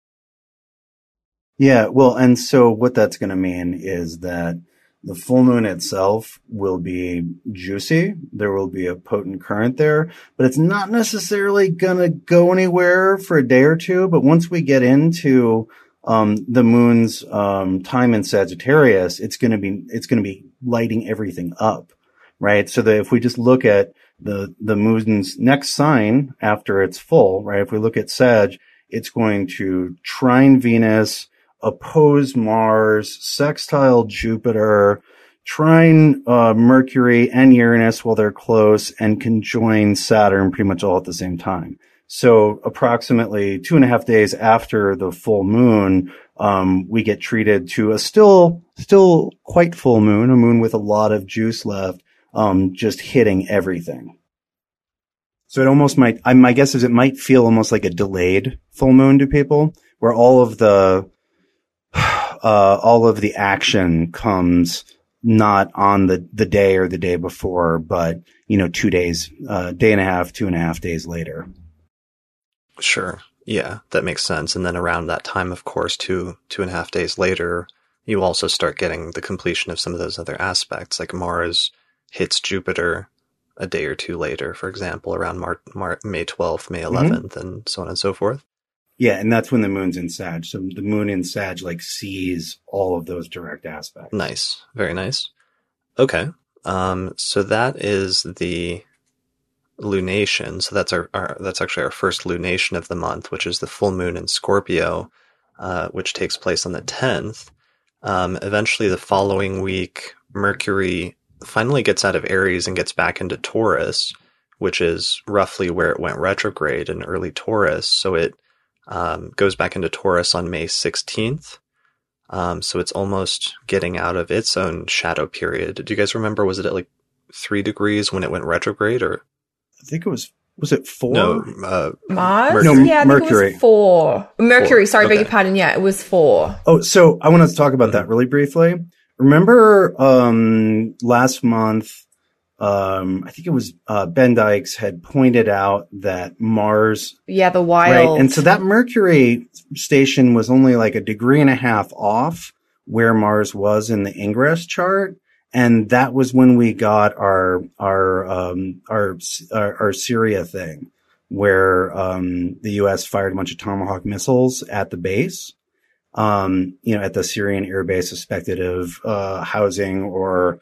Yeah, well, and so what that's going to mean is that the full moon itself will be juicy. There will be a potent current there, but it's not necessarily going to go anywhere for a day or two. But once we get into um, the moon's um, time in Sagittarius, it's going to be it's going to be lighting everything up, right? So that if we just look at the the moon's next sign after it's full, right? If we look at Sag, it's going to trine Venus, oppose Mars, sextile Jupiter, trine uh, Mercury and Uranus while they're close, and conjoin Saturn pretty much all at the same time. So approximately two and a half days after the full moon, um, we get treated to a still, still quite full moon, a moon with a lot of juice left, um, just hitting everything. So it almost might, I, my guess is it might feel almost like a delayed full moon to people, where all of the, uh, all of the action comes not on the, the day or the day before, but, you know, two days, uh, day and a half, two and a half days later. Sure. Yeah, that makes sense. And then around that time, of course, two, two and a half days later, you also start getting the completion of some of those other aspects, like Mars hits Jupiter a day or two later, for example, around Mar- Mar- May twelfth, May eleventh, mm-hmm. and so on and so forth. Yeah, and that's when the moon's in Sag. So the moon in Sag like sees all of those direct aspects. Nice. Very nice. Okay. Um, so that is the lunation. So that's our, our that's actually our first lunation of the month, which is the full moon in Scorpio, uh, which takes place on the tenth. Um, eventually the following week, Mercury finally gets out of Aries and gets back into Taurus, which is roughly where it went retrograde in early Taurus. So it um, goes back into Taurus on May sixteenth. Um, so it's almost getting out of its own shadow period. Do you guys remember, was it at like three degrees when it went retrograde, or? I think it was, was it four? No, uh, Mars? Mercury. No, yeah, I Mercury. think it was four. Mercury, Four. sorry, Okay. beg your pardon. Yeah, it was four. Oh, so I want to talk about that really briefly. Remember, um, last month, um, I think it was, uh, Ben Dykes had pointed out that Mars, Yeah, the right? wild. And so that Mercury station was only like a degree and a half off where Mars was in the ingress chart. And that was when we got our, our, um, our, our, our Syria thing, where, um, the U S fired a bunch of Tomahawk missiles at the base, um, you know, at the Syrian air base, suspected of, uh, housing or,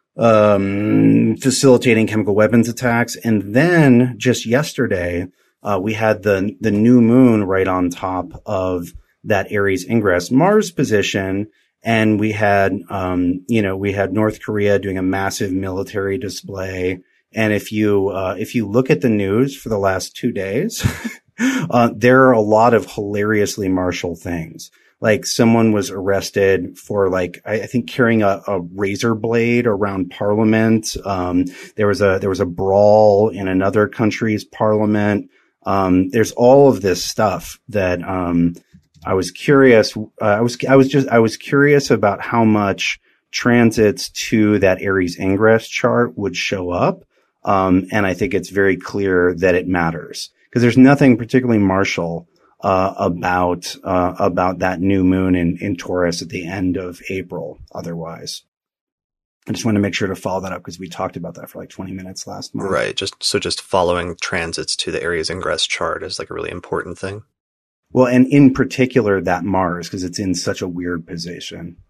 um, facilitating chemical weapons attacks. And then just yesterday, uh, we had the, the new moon right on top of that Aries ingress Mars position. And we had, um, you know, we had North Korea doing a massive military display. And if you, uh, if you look at the news for the last two days, uh, there are a lot of hilariously martial things. Like someone was arrested for like, I, I think carrying a, a razor blade around parliament. Um, there was a, there was a brawl in another country's parliament. Um, there's all of this stuff that, um, I was curious. Uh, I was, I was just, I was curious about how much transits to that Aries ingress chart would show up. Um, and I think it's very clear that it matters because there's nothing particularly martial, uh, about, uh, about that new moon in, in Taurus at the end of April. Otherwise, I just want to make sure to follow that up because we talked about that for like twenty minutes last month. Right. Just, so just following transits to the Aries ingress chart is like a really important thing. Well, and in particular that Mars, because it's in such a weird position.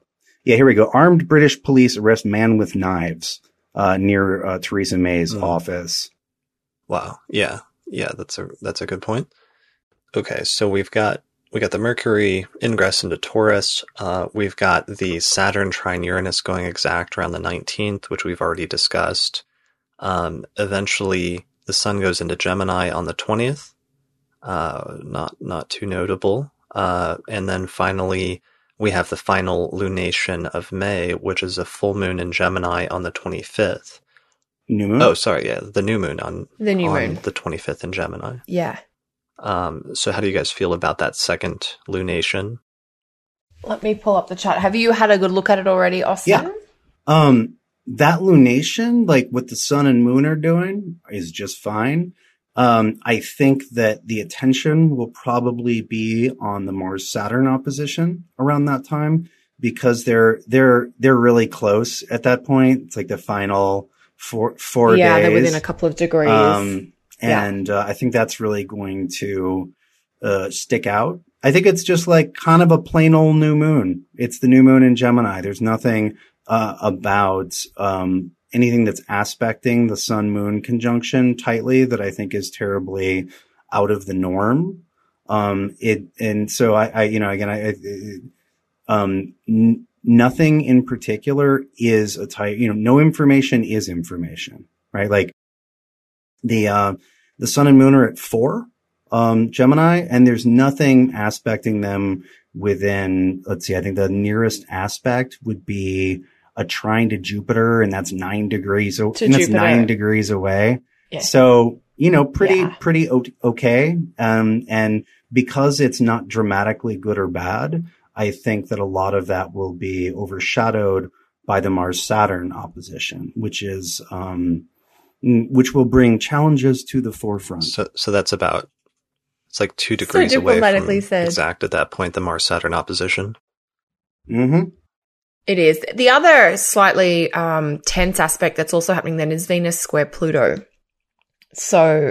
Yeah, here we go. Armed British police arrest man with knives uh, near uh, Theresa May's mm. office. Wow. Yeah. Yeah, that's a that's a good point. Okay, so we've got we got the Mercury ingress into Taurus. Uh, we've got the Saturn trine Uranus going exact around the nineteenth, which we've already discussed. Um, eventually, the Sun goes into Gemini on the twentieth. Uh, not not too notable. Uh, and then finally, we have the final lunation of May, which is a full moon in Gemini on the twenty-fifth. New moon? Oh, sorry, yeah, the new moon on the new on moon, the twenty-fifth in Gemini. Yeah. Um, so how do you guys feel about that second lunation? Let me pull up the chart. Have you had a good look at it already, Austin? Yeah. Um, that lunation, like what the sun and moon are doing, is just fine. Um, I think that the attention will probably be on the Mars-Saturn opposition around that time because they're they're they're really close at that point. It's like the final four four yeah, days. Yeah, they're within a couple of degrees. Um, And yeah. uh, I think that's really going to uh, stick out. I think it's just like kind of a plain old new moon. It's the new moon in Gemini. There's nothing uh, about um, anything that's aspecting the sun-moon conjunction tightly that I think is terribly out of the norm. Um, it and so I, I you know, again, I, I um, n- nothing in particular is a tight. You know, no information is information, right? Like. The, uh, the sun and moon are at four, um, Gemini, and there's nothing aspecting them within, let's see, I think the nearest aspect would be a trine to Jupiter, and that's nine degrees, o- and that's nine degrees away. Yeah. So, you know, pretty, yeah. pretty o- okay. Um, and because it's not dramatically good or bad, I think that a lot of that will be overshadowed by the Mars-Saturn opposition, which is, um, which will bring challenges to the forefront. So, so that's about, it's like two degrees so away from said. exact at that point, the Mars-Saturn opposition. Mm-hmm. It is. The other slightly um, tense aspect that's also happening then is Venus square Pluto. So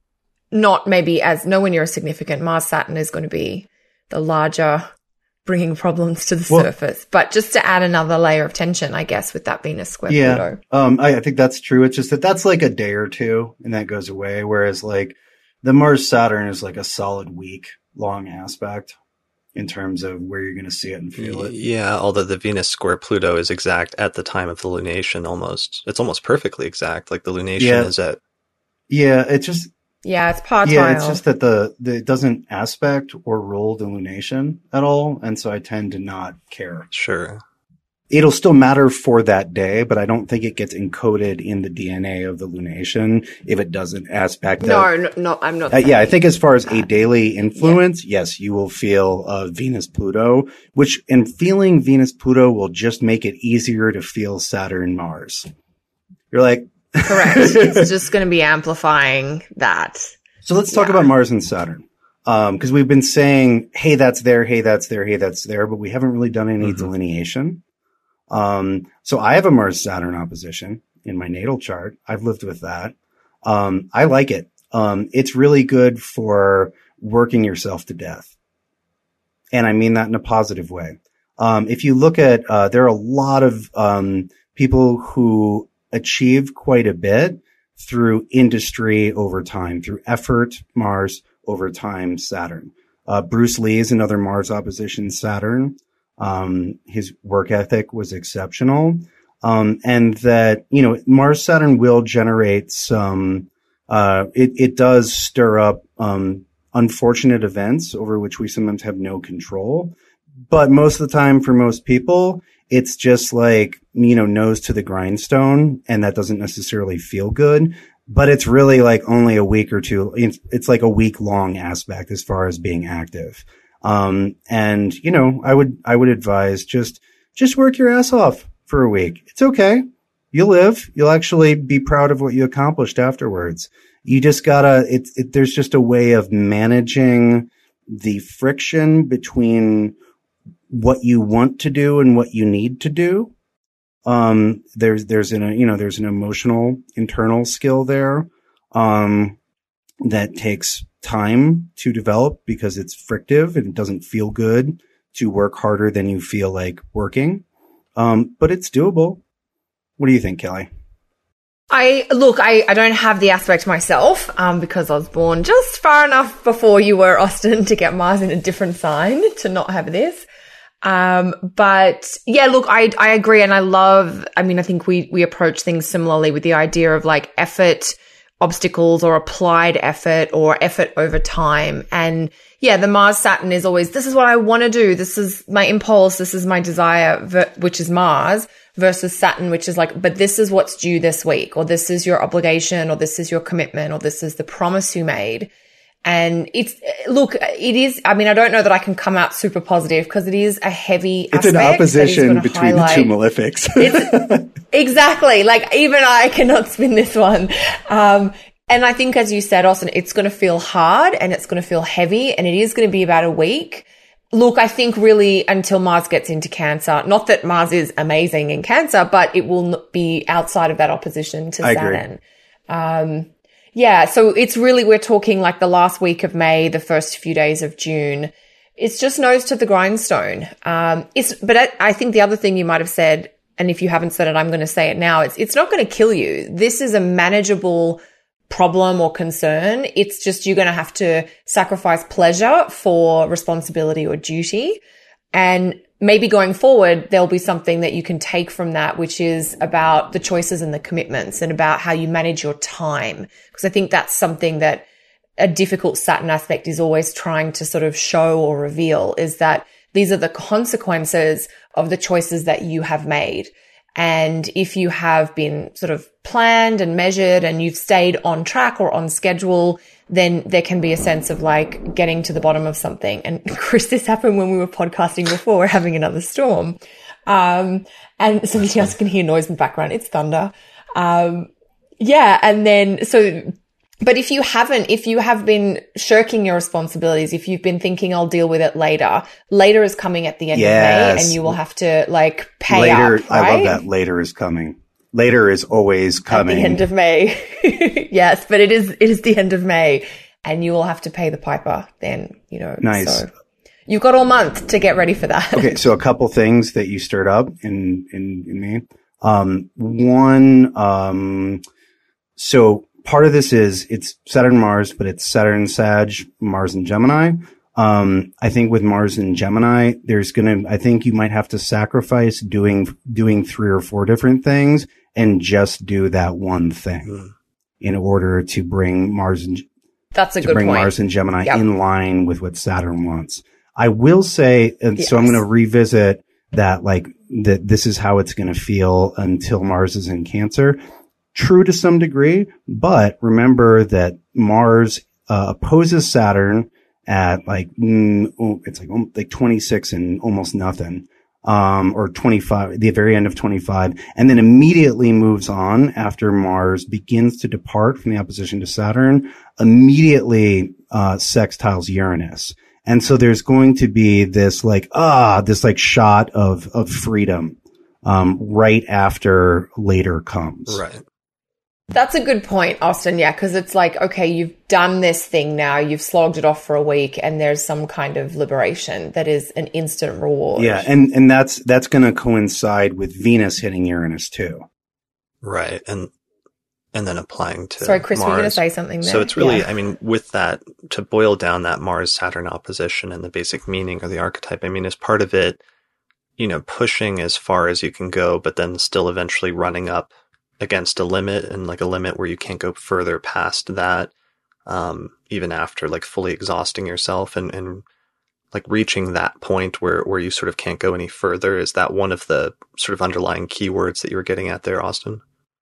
not maybe as nowhere near as significant. Mars-Saturn is going to be the larger bringing problems to the well, surface, but just to add another layer of tension, I guess, with that Venus square yeah, Pluto. Um, I, I think that's true. It's just that that's like a day or two and that goes away. Whereas like the Mars Saturn is like a solid week long aspect in terms of where you're going to see it and feel it. Yeah. Although the Venus square Pluto is exact at the time of the lunation, almost, it's almost perfectly exact. Like the lunation yeah. is at. Yeah. It just, Yeah, it's partile. Yeah, it's just that the, the it doesn't aspect or roll the lunation at all, and so I tend to not care. Sure. It'll still matter for that day, but I don't think it gets encoded in the D N A of the lunation if it doesn't aspect. No, that. no, no, I'm not. Uh, yeah, I think as far as that. a daily influence, yeah. yes, you will feel uh, Venus-Pluto, which, and feeling Venus-Pluto will just make it easier to feel Saturn-Mars. You're like, correct. It's just going to be amplifying that. So let's talk yeah. about Mars and Saturn. Um, cause we've been saying, hey, that's there. Hey, that's there. Hey, that's there. But we haven't really done any mm-hmm. delineation. Um, so I have a Mars Saturn opposition in my natal chart. I've lived with that. Um, I like it. Um, it's really good for working yourself to death. And I mean that in a positive way. Um, if you look at, uh, there are a lot of, um, people who achieve quite a bit through industry over time, through effort, Mars, over time, Saturn. Uh, Bruce Lee is another Mars opposition Saturn. Um, his work ethic was exceptional. Um, and that, you know, Mars Saturn will generate some, uh, it, it does stir up, um, unfortunate events over which we sometimes have no control. But most of the time for most people, it's just like, you know, nose to the grindstone, and that doesn't necessarily feel good, but it's really like only a week or two. It's, it's like a week long aspect as far as being active. Um, and, you know, I would, I would advise just, just work your ass off for a week. It's okay. You'll live. You'll actually be proud of what you accomplished afterwards. You just gotta, it, it, there's just a way of managing the friction between what you want to do and what you need to do. Um, there's, there's an, you know, there's an emotional internal skill there, um, that takes time to develop because it's frictive and it doesn't feel good to work harder than you feel like working. Um, but it's doable. What do you think, Kelly? I look, I, I don't have the aspect myself, um, because I was born just far enough before you were, Austin, to get Mars in a different sign to not have this. Um, but yeah, look, I, I agree. And I love, I mean, I think we, we approach things similarly with the idea of like effort, obstacles, or applied effort, or effort over time. And yeah, the Mars Saturn is always, this is what I want to do. This is my impulse. This is my desire, which is Mars, versus Saturn, which is like, but this is what's due this week, or this is your obligation, or this is your commitment, or this is the promise you made. And it's, look, it is, I mean, I don't know that I can come out super positive because it is a heavy It's aspect. an opposition between highlight. the two malefics. It's, exactly. Like even I cannot spin this one. Um, and I think, as you said, Austin, it's going to feel hard and it's going to feel heavy, and it is going to be about a week. Look, I think really until Mars gets into Cancer, not that Mars is amazing in Cancer, but it will not be outside of that opposition to I Saturn. Agree. Um, yeah. So it's really, we're talking like the last week of May, the first few days of June. It's just nose to the grindstone. Um, it's, but I, I think the other thing you might have said, and if you haven't said it, I'm going to say it now. It's, it's not going to kill you. This is a manageable problem or concern. It's just you're going to have to sacrifice pleasure for responsibility or duty. And maybe going forward, there'll be something that you can take from that, which is about the choices and the commitments and about how you manage your time. Because I think that's something that a difficult Saturn aspect is always trying to sort of show or reveal, is that these are the consequences of the choices that you have made. And if you have been sort of planned and measured and you've stayed on track or on schedule, then there can be a sense of like getting to the bottom of something. And Chris, this happened when we were podcasting before. We're having another storm. Um, and so you guys can hear noise in the background. It's thunder. Um, yeah. And then, so, but if you haven't, if you have been shirking your responsibilities, if you've been thinking I'll deal with it later, later is coming at the end yes. of May and you will have to like pay later, up, right? I love that. Later is coming. Later is always coming. At the end of May. Yes, but it is, it is the end of May and you will have to pay the piper then, you know. Nice. So you've got all month to get ready for that. Okay. So a couple things that you stirred up in, in, in me. Um, one, um, so part of this is it's Saturn Mars, but it's Saturn Sag, Mars and Gemini. Um, I think with Mars and Gemini, there's going to, I think you might have to sacrifice doing, doing three or four different things and just do that one thing mm. in order to bring Mars and, That's a to good bring point. Mars and Gemini yep. in line with what Saturn wants. I will say, and yes. so I'm going to revisit that, like that this is how it's going to feel until Mars is in Cancer. True to some degree, but remember that Mars uh, opposes Saturn at like mm, oh, it's like like twenty-six and almost nothing, um, or twenty-five, the very end of twenty-five, and then immediately moves on after Mars begins to depart from the opposition to Saturn. Immediately uh, sextiles Uranus, and so there's going to be this like ah this like shot of of freedom um, right after later comes. Right. That's a good point, Austin. Yeah, because it's like, okay, you've done this thing now, you've slogged it off for a week, and there's some kind of liberation that is an instant reward. Yeah, and and that's that's going to coincide with Venus hitting Uranus too. Right, and and then applying to Sorry, Chris, Mars. were you going to say something there? So it's really, yeah. I mean, with that, to boil down that Mars-Saturn opposition and the basic meaning of the archetype, I mean, as part of it, you know, pushing as far as you can go, but then still eventually running up against a limit, and like a limit where you can't go further past that, um, even after like fully exhausting yourself and, and like reaching that point where, where you sort of can't go any further. Is that one of the sort of underlying keywords that you were getting at there, Austin?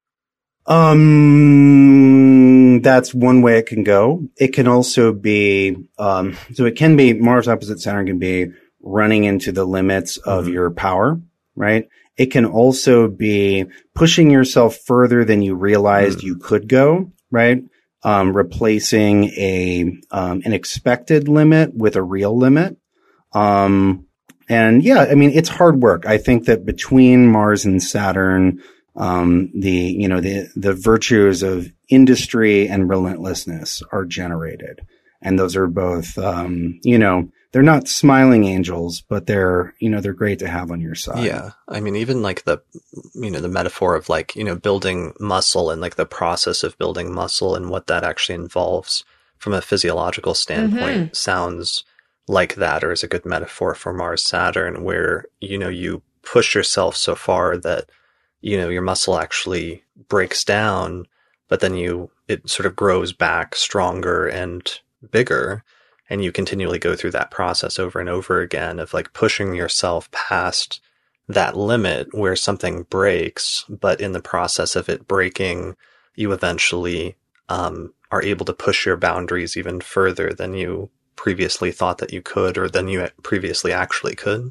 Um, that's one way it can go. It can also be, um, so it can be Mars opposite Saturn can be running into the limits of mm-hmm. your power, right? It can also be pushing yourself further than you realized mm. you could go, right? Um, replacing a, um, an expected limit with a real limit. Um, and yeah, I mean, it's hard work. I think that between Mars and Saturn, um, the, you know, the, the virtues of industry and relentlessness are generated. And those are both, um, you know, they're not smiling angels, but they're, you know, they're great to have on your side. Yeah. I mean, even like the, you know, the metaphor of like, you know, building muscle and like the process of building muscle and what that actually involves from a physiological standpoint mm-hmm. sounds like that, or is a good metaphor for Mars Saturn, where, you know, you push yourself so far that, you know, your muscle actually breaks down, but then you, it sort of grows back stronger and bigger. And you continually go through that process over and over again of like pushing yourself past that limit where something breaks, but in the process of it breaking, you eventually um, are able to push your boundaries even further than you previously thought that you could, or than you previously actually could.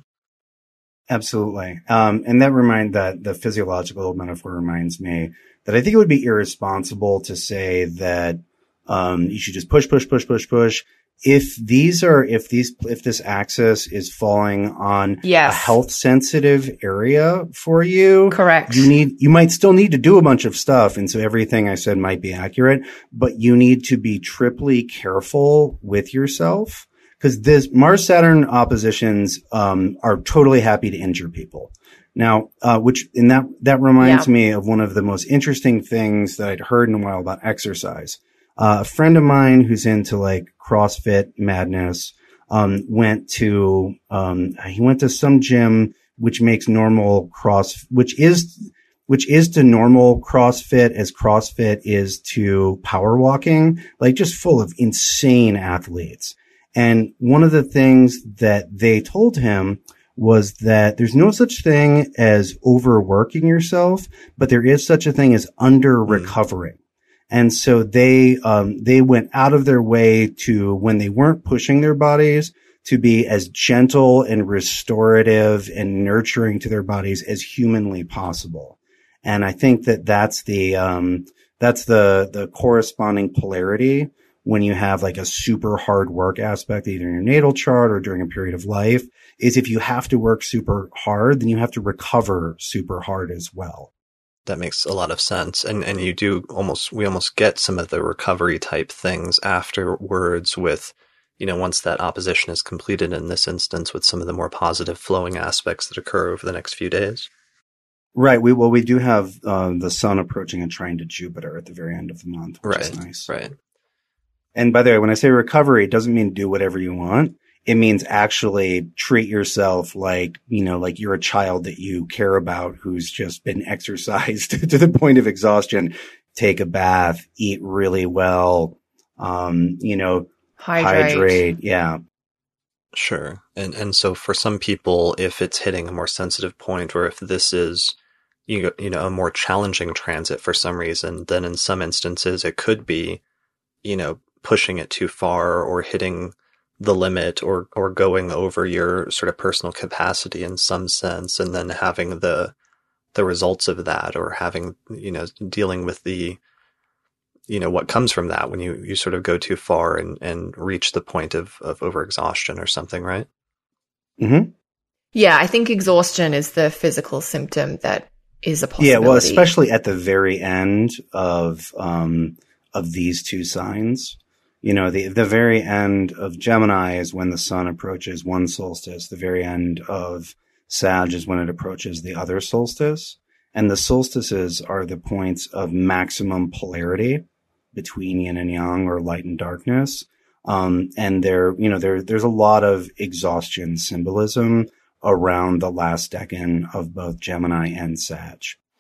Absolutely. Um, and that remind that the physiological metaphor reminds me that I think it would be irresponsible to say that um, you should just push, push, push, push, push. If these are, if these, if this axis is falling on yes. a health sensitive area for you, correct. You need, you might still need to do a bunch of stuff. And so everything I said might be accurate, but you need to be triply careful with yourself, because this Mars Saturn oppositions, um, are totally happy to injure people. Now, uh, which, and that, that reminds yeah. me of one of the most interesting things that I'd heard in a while about exercise. Uh, a friend of mine who's into like CrossFit madness, um, went to, um, he went to some gym which makes normal cross, which is, which is to normal CrossFit as CrossFit is to power walking, like just full of insane athletes. And one of the things that they told him was that there's no such thing as overworking yourself, but there is such a thing as under recovering. And so they, um, they went out of their way to, when they weren't pushing their bodies, to be as gentle and restorative and nurturing to their bodies as humanly possible. And I think that that's the, um, that's the, the corresponding polarity when you have like a super hard work aspect, either in your natal chart or during a period of life, is if you have to work super hard, then you have to recover super hard as well. That makes a lot of sense. And and you do almost, we almost get some of the recovery type things afterwards with, you know, once that opposition is completed in this instance, with some of the more positive flowing aspects that occur over the next few days. Right. We, well, we do have uh, the sun approaching and trine to Jupiter at the very end of the month, which right, is nice. Right. And by the way, when I say recovery, it doesn't mean do whatever you want. It means actually treat yourself like, you know, like you're a child that you care about who's just been exercised to the point of exhaustion. Take a bath, eat really well, um, you know, hydrate. hydrate. Yeah. Sure. And, and so for some people, if it's hitting a more sensitive point, or if this is, you, you know, a more challenging transit for some reason, then in some instances it could be, you know, pushing it too far or hitting the limit, or, or going over your sort of personal capacity in some sense, and then having the, the results of that, or having, you know, dealing with the, you know, what comes from that when you, you sort of go too far and, and reach the point of, of overexhaustion or something, right? Mm-hmm. Yeah. I think exhaustion is the physical symptom that is a possibility. Yeah. Well, especially at the very end of, um, of these two signs. You know, the, the very end of Gemini is when the sun approaches one solstice. The very end of Sag is when it approaches the other solstice. And the solstices are the points of maximum polarity between yin and yang, or light and darkness. Um, and there, you know, there, there's a lot of exhaustion symbolism around the last decan of both Gemini and Sag.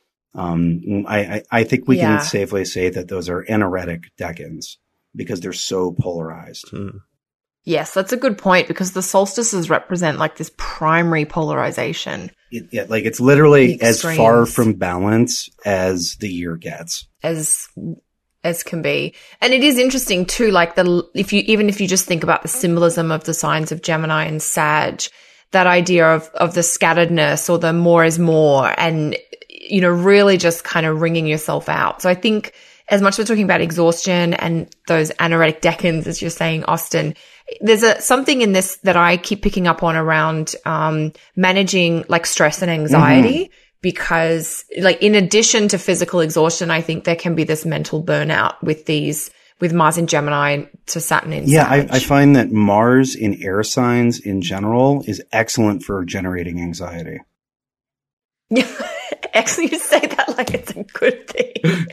Um, I, I, I think we yeah. can safely say that those are anaretic decans, because they're so polarized. Hmm. Yes, that's a good point, because the solstices represent like this primary polarization. It, yeah, like it's literally as far from balance as the year gets. As as can be. And it is interesting too, like the if you even if you just think about the symbolism of the signs of Gemini and Sag, that idea of of the scatteredness, or the more is more, and you know, really just kind of wringing yourself out. So I think, as much as we're talking about exhaustion and those anaretic decans, as you're saying, Austin, there's a something in this that I keep picking up on around um, managing like stress and anxiety, mm-hmm. because like in addition to physical exhaustion, I think there can be this mental burnout with these with Mars in Gemini to Saturn in Yeah, I, Sag. I find that Mars in air signs in general is excellent for generating anxiety. Yeah, actually, you say that like it's a good thing.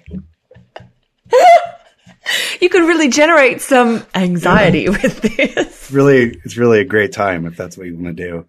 You could really generate some anxiety yeah. with this. Really, it's really a great time if that's what you want to do.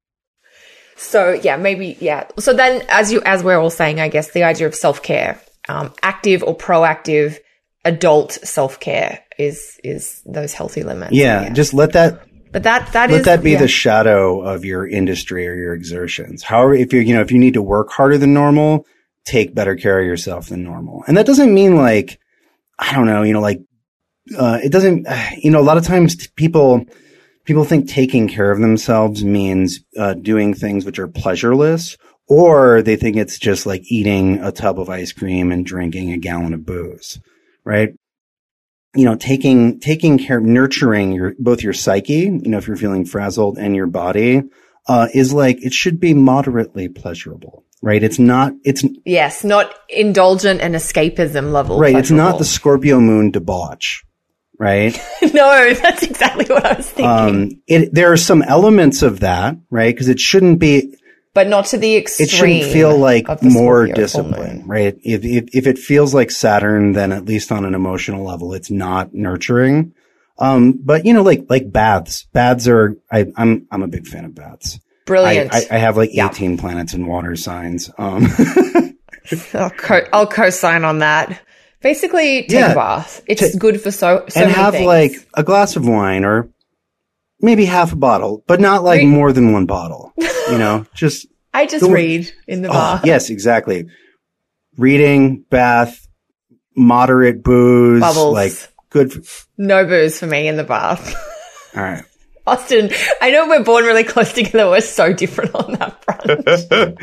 So yeah, maybe yeah. So then, as you as we're all saying, I guess the idea of self care, um, active or proactive adult self care is is those healthy limits. Yeah, just let that. But that that let is, that be yeah. the shadow of your industry or your exertions. However, if you you know if you need to work harder than normal, take better care of yourself than normal. And that doesn't mean like I don't know, you know, like uh, it doesn't. You know, a lot of times people people think taking care of themselves means uh, doing things which are pleasureless, or they think it's just like eating a tub of ice cream and drinking a gallon of booze, right? You know, taking, taking care, nurturing your, both your psyche, you know, if you're feeling frazzled and your body, uh, is like, it should be moderately pleasurable, right? It's not, it's. Yes, not indulgent and escapism level. Right. It's not the Scorpio moon debauch, right? No, that's exactly what I was thinking. Um, it, there are some elements of that, right? Cause it shouldn't be. But not to the extreme. It shouldn't feel like more Scorpio discipline, right? If, if if it feels like Saturn, then at least on an emotional level, it's not nurturing. Um, but you know, like like baths, baths are. I, I'm I'm a big fan of baths. Brilliant. I, I, I have like yeah. eighteen planets in water signs. Um, I'll co I'll co-sign on that. Basically, take yeah, a bath. It's to, good for so so and many have things. like a glass of wine or maybe half a bottle, but not like Re- more than one bottle. You know, just. I just the, read in the bath. Oh, yes, exactly. Reading, bath, moderate booze, Bubbles. like good. For, no booze for me in the bath. all right. Austin, I know we're born really close together. We're so different on that front.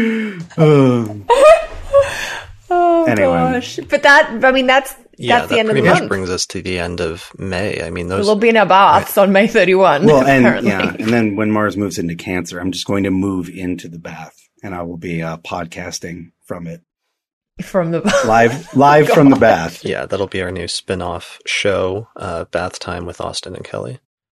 um, oh, anyway. gosh. But that, I mean, that's, Yeah, that's the that end of the pretty much month. brings us to the end of May. I mean, those We'll be in our baths right. on May thirty-first. Well, and apparently. yeah, and then when Mars moves into Cancer, I'm just going to move into the bath, and I will be uh, podcasting from it. From the bath. live, live from the bath. Yeah, that'll be our new spin-off show, uh, Bath Time with Austin and Kelly.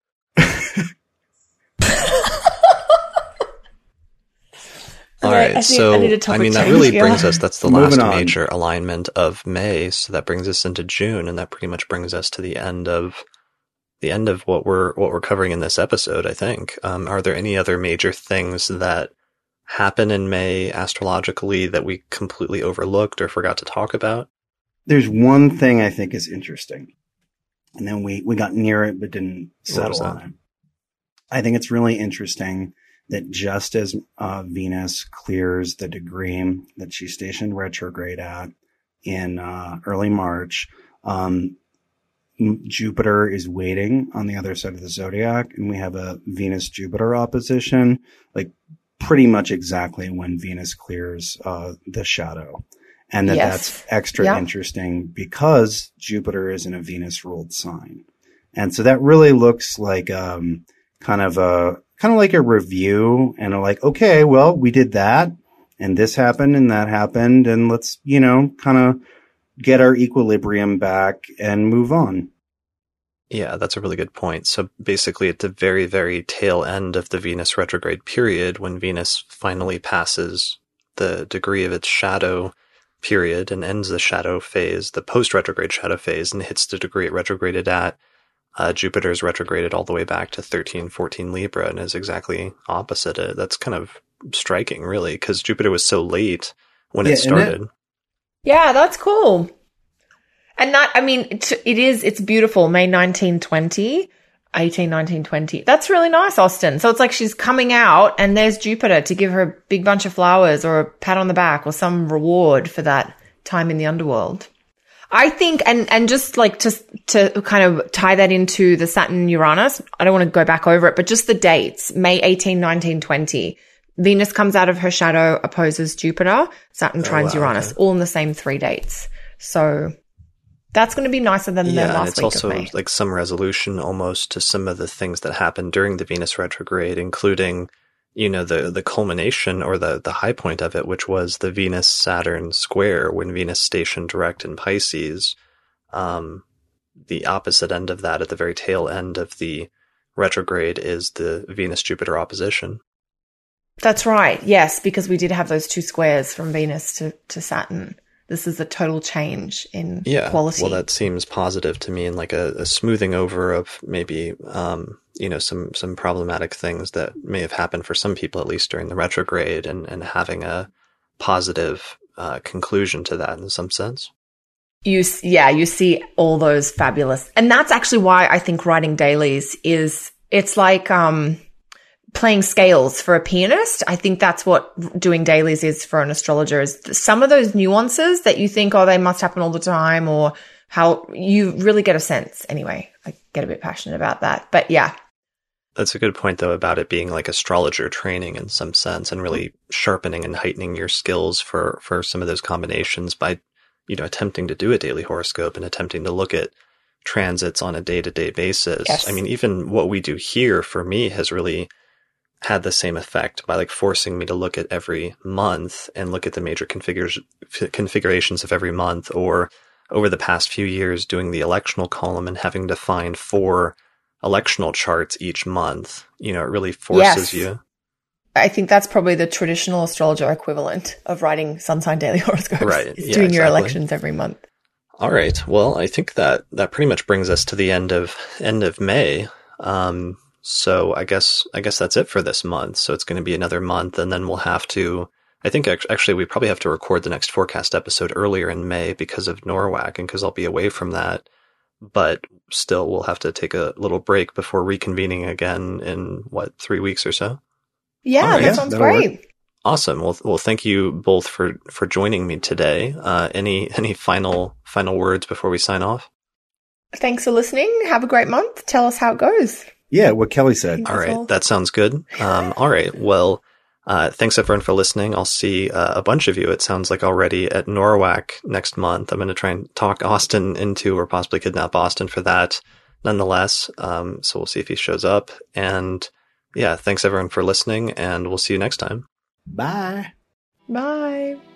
All right, I so I, need I mean that change, really yeah. brings us. That's the Moving last on. major alignment of May, so that brings us into June, and that pretty much brings us to the end of the end of what we're what we're covering in this episode. I think. Um, are there any other major things that happen in May astrologically that we completely overlooked or forgot to talk about? There's one thing I think is interesting, and then we we got near it but didn't settle on it. I think it's really interesting that just as uh, Venus clears the degree that she's stationed retrograde at in uh, early March, um, Jupiter is waiting on the other side of the zodiac, and we have a Venus-Jupiter opposition, like pretty much exactly when Venus clears uh, the shadow. And that yes. that's extra yeah. interesting because Jupiter is in a Venus-ruled sign. And so that really looks like um, kind of a kind of like a review and a like, okay, well, we did that and this happened and that happened. And let's, you know, kind of get our equilibrium back and move on. Yeah, that's a really good point. So basically at the very, very tail end of the Venus retrograde period, when Venus finally passes the degree of its shadow period and ends the shadow phase, the post-retrograde shadow phase, and hits the degree it retrograded at, Uh, Jupiter is retrograded all the way back to thirteen, fourteen Libra and is exactly opposite it. That's kind of striking, really, because Jupiter was so late when Yeah, it started. It? Yeah, that's cool. And that, I mean, it, it is, it's beautiful. May nineteen twenty, eighteen, nineteen, twenty. That's really nice, Austin. So it's like she's coming out and there's Jupiter to give her a big bunch of flowers or a pat on the back or some reward for that time in the underworld. I think, and, and just like to, to kind of tie that into the Saturn Uranus, I don't want to go back over it, but just the dates, May eighteenth, nineteen twenty, Venus comes out of her shadow, opposes Jupiter, Saturn Oh, trines wow, Uranus, okay. all in the same three dates. So that's going to be nicer than Yeah, the and last it's week also of May. like some resolution almost to some of the things that happened during the Venus retrograde, including, you know, the, the culmination or the, the high point of it, which was the Venus-Saturn square when Venus stationed direct in Pisces. Um, the opposite end of that, at the very tail end of the retrograde, is the Venus-Jupiter opposition. That's right. Yes, because we did have those two squares from Venus to, to Saturn. This is a total change in yeah, quality. Well, that seems positive to me, and like a, a smoothing over of maybe, um, you know, some, some problematic things that may have happened for some people, at least during the retrograde, and, and having a positive uh, conclusion to that in some sense. You, yeah, you see all those fabulous, and that's actually why I think writing dailies is, it's like, um, playing scales for a pianist. I think that's what doing dailies is for an astrologer, is some of those nuances that you think, oh, they must happen all the time, or how you really get a sense. Anyway, I get a bit passionate about that, but yeah. That's a good point, though, about it being like astrologer training in some sense, and really sharpening and heightening your skills for, for some of those combinations by, you know, attempting to do a daily horoscope and attempting to look at transits on a day-to-day basis. Yes. I mean, even what we do here for me has really had the same effect by like forcing me to look at every month and look at the major configures, configurations of every month, or over the past few years doing the electional column and having to find four electional charts each month. You know, it really forces Yes. you. I think that's probably the traditional astrologer equivalent of writing sun sign daily horoscopes. Right. Is Yeah, doing your exactly. elections every month. All right. Well, I think that that pretty much brings us to the end of end of May. Um, so I guess I guess that's it for this month. So it's going to be another month, and then we'll have to. I think actually we probably have to record the next forecast episode earlier in May because of NORWAC and because I'll be away from that. But still, we'll have to take a little break before reconvening again in what, three weeks or so. Yeah, right. that Yeah, sounds that'll great. work. Awesome. Well, well, thank you both for, for joining me today. Uh, any any final final words before we sign off? Thanks for listening. Have a great month. Tell us how it goes. Yeah, what Kelly said. That's All right, all. that sounds good. Um, all right. Well, uh, thanks everyone for listening. I'll see uh, a bunch of you, it sounds like, already at NORWAC next month. I'm going to try and talk Austin into, or possibly kidnap Austin for that nonetheless. Um, so we'll see if he shows up. And yeah, thanks everyone for listening, and we'll see you next time. Bye. Bye.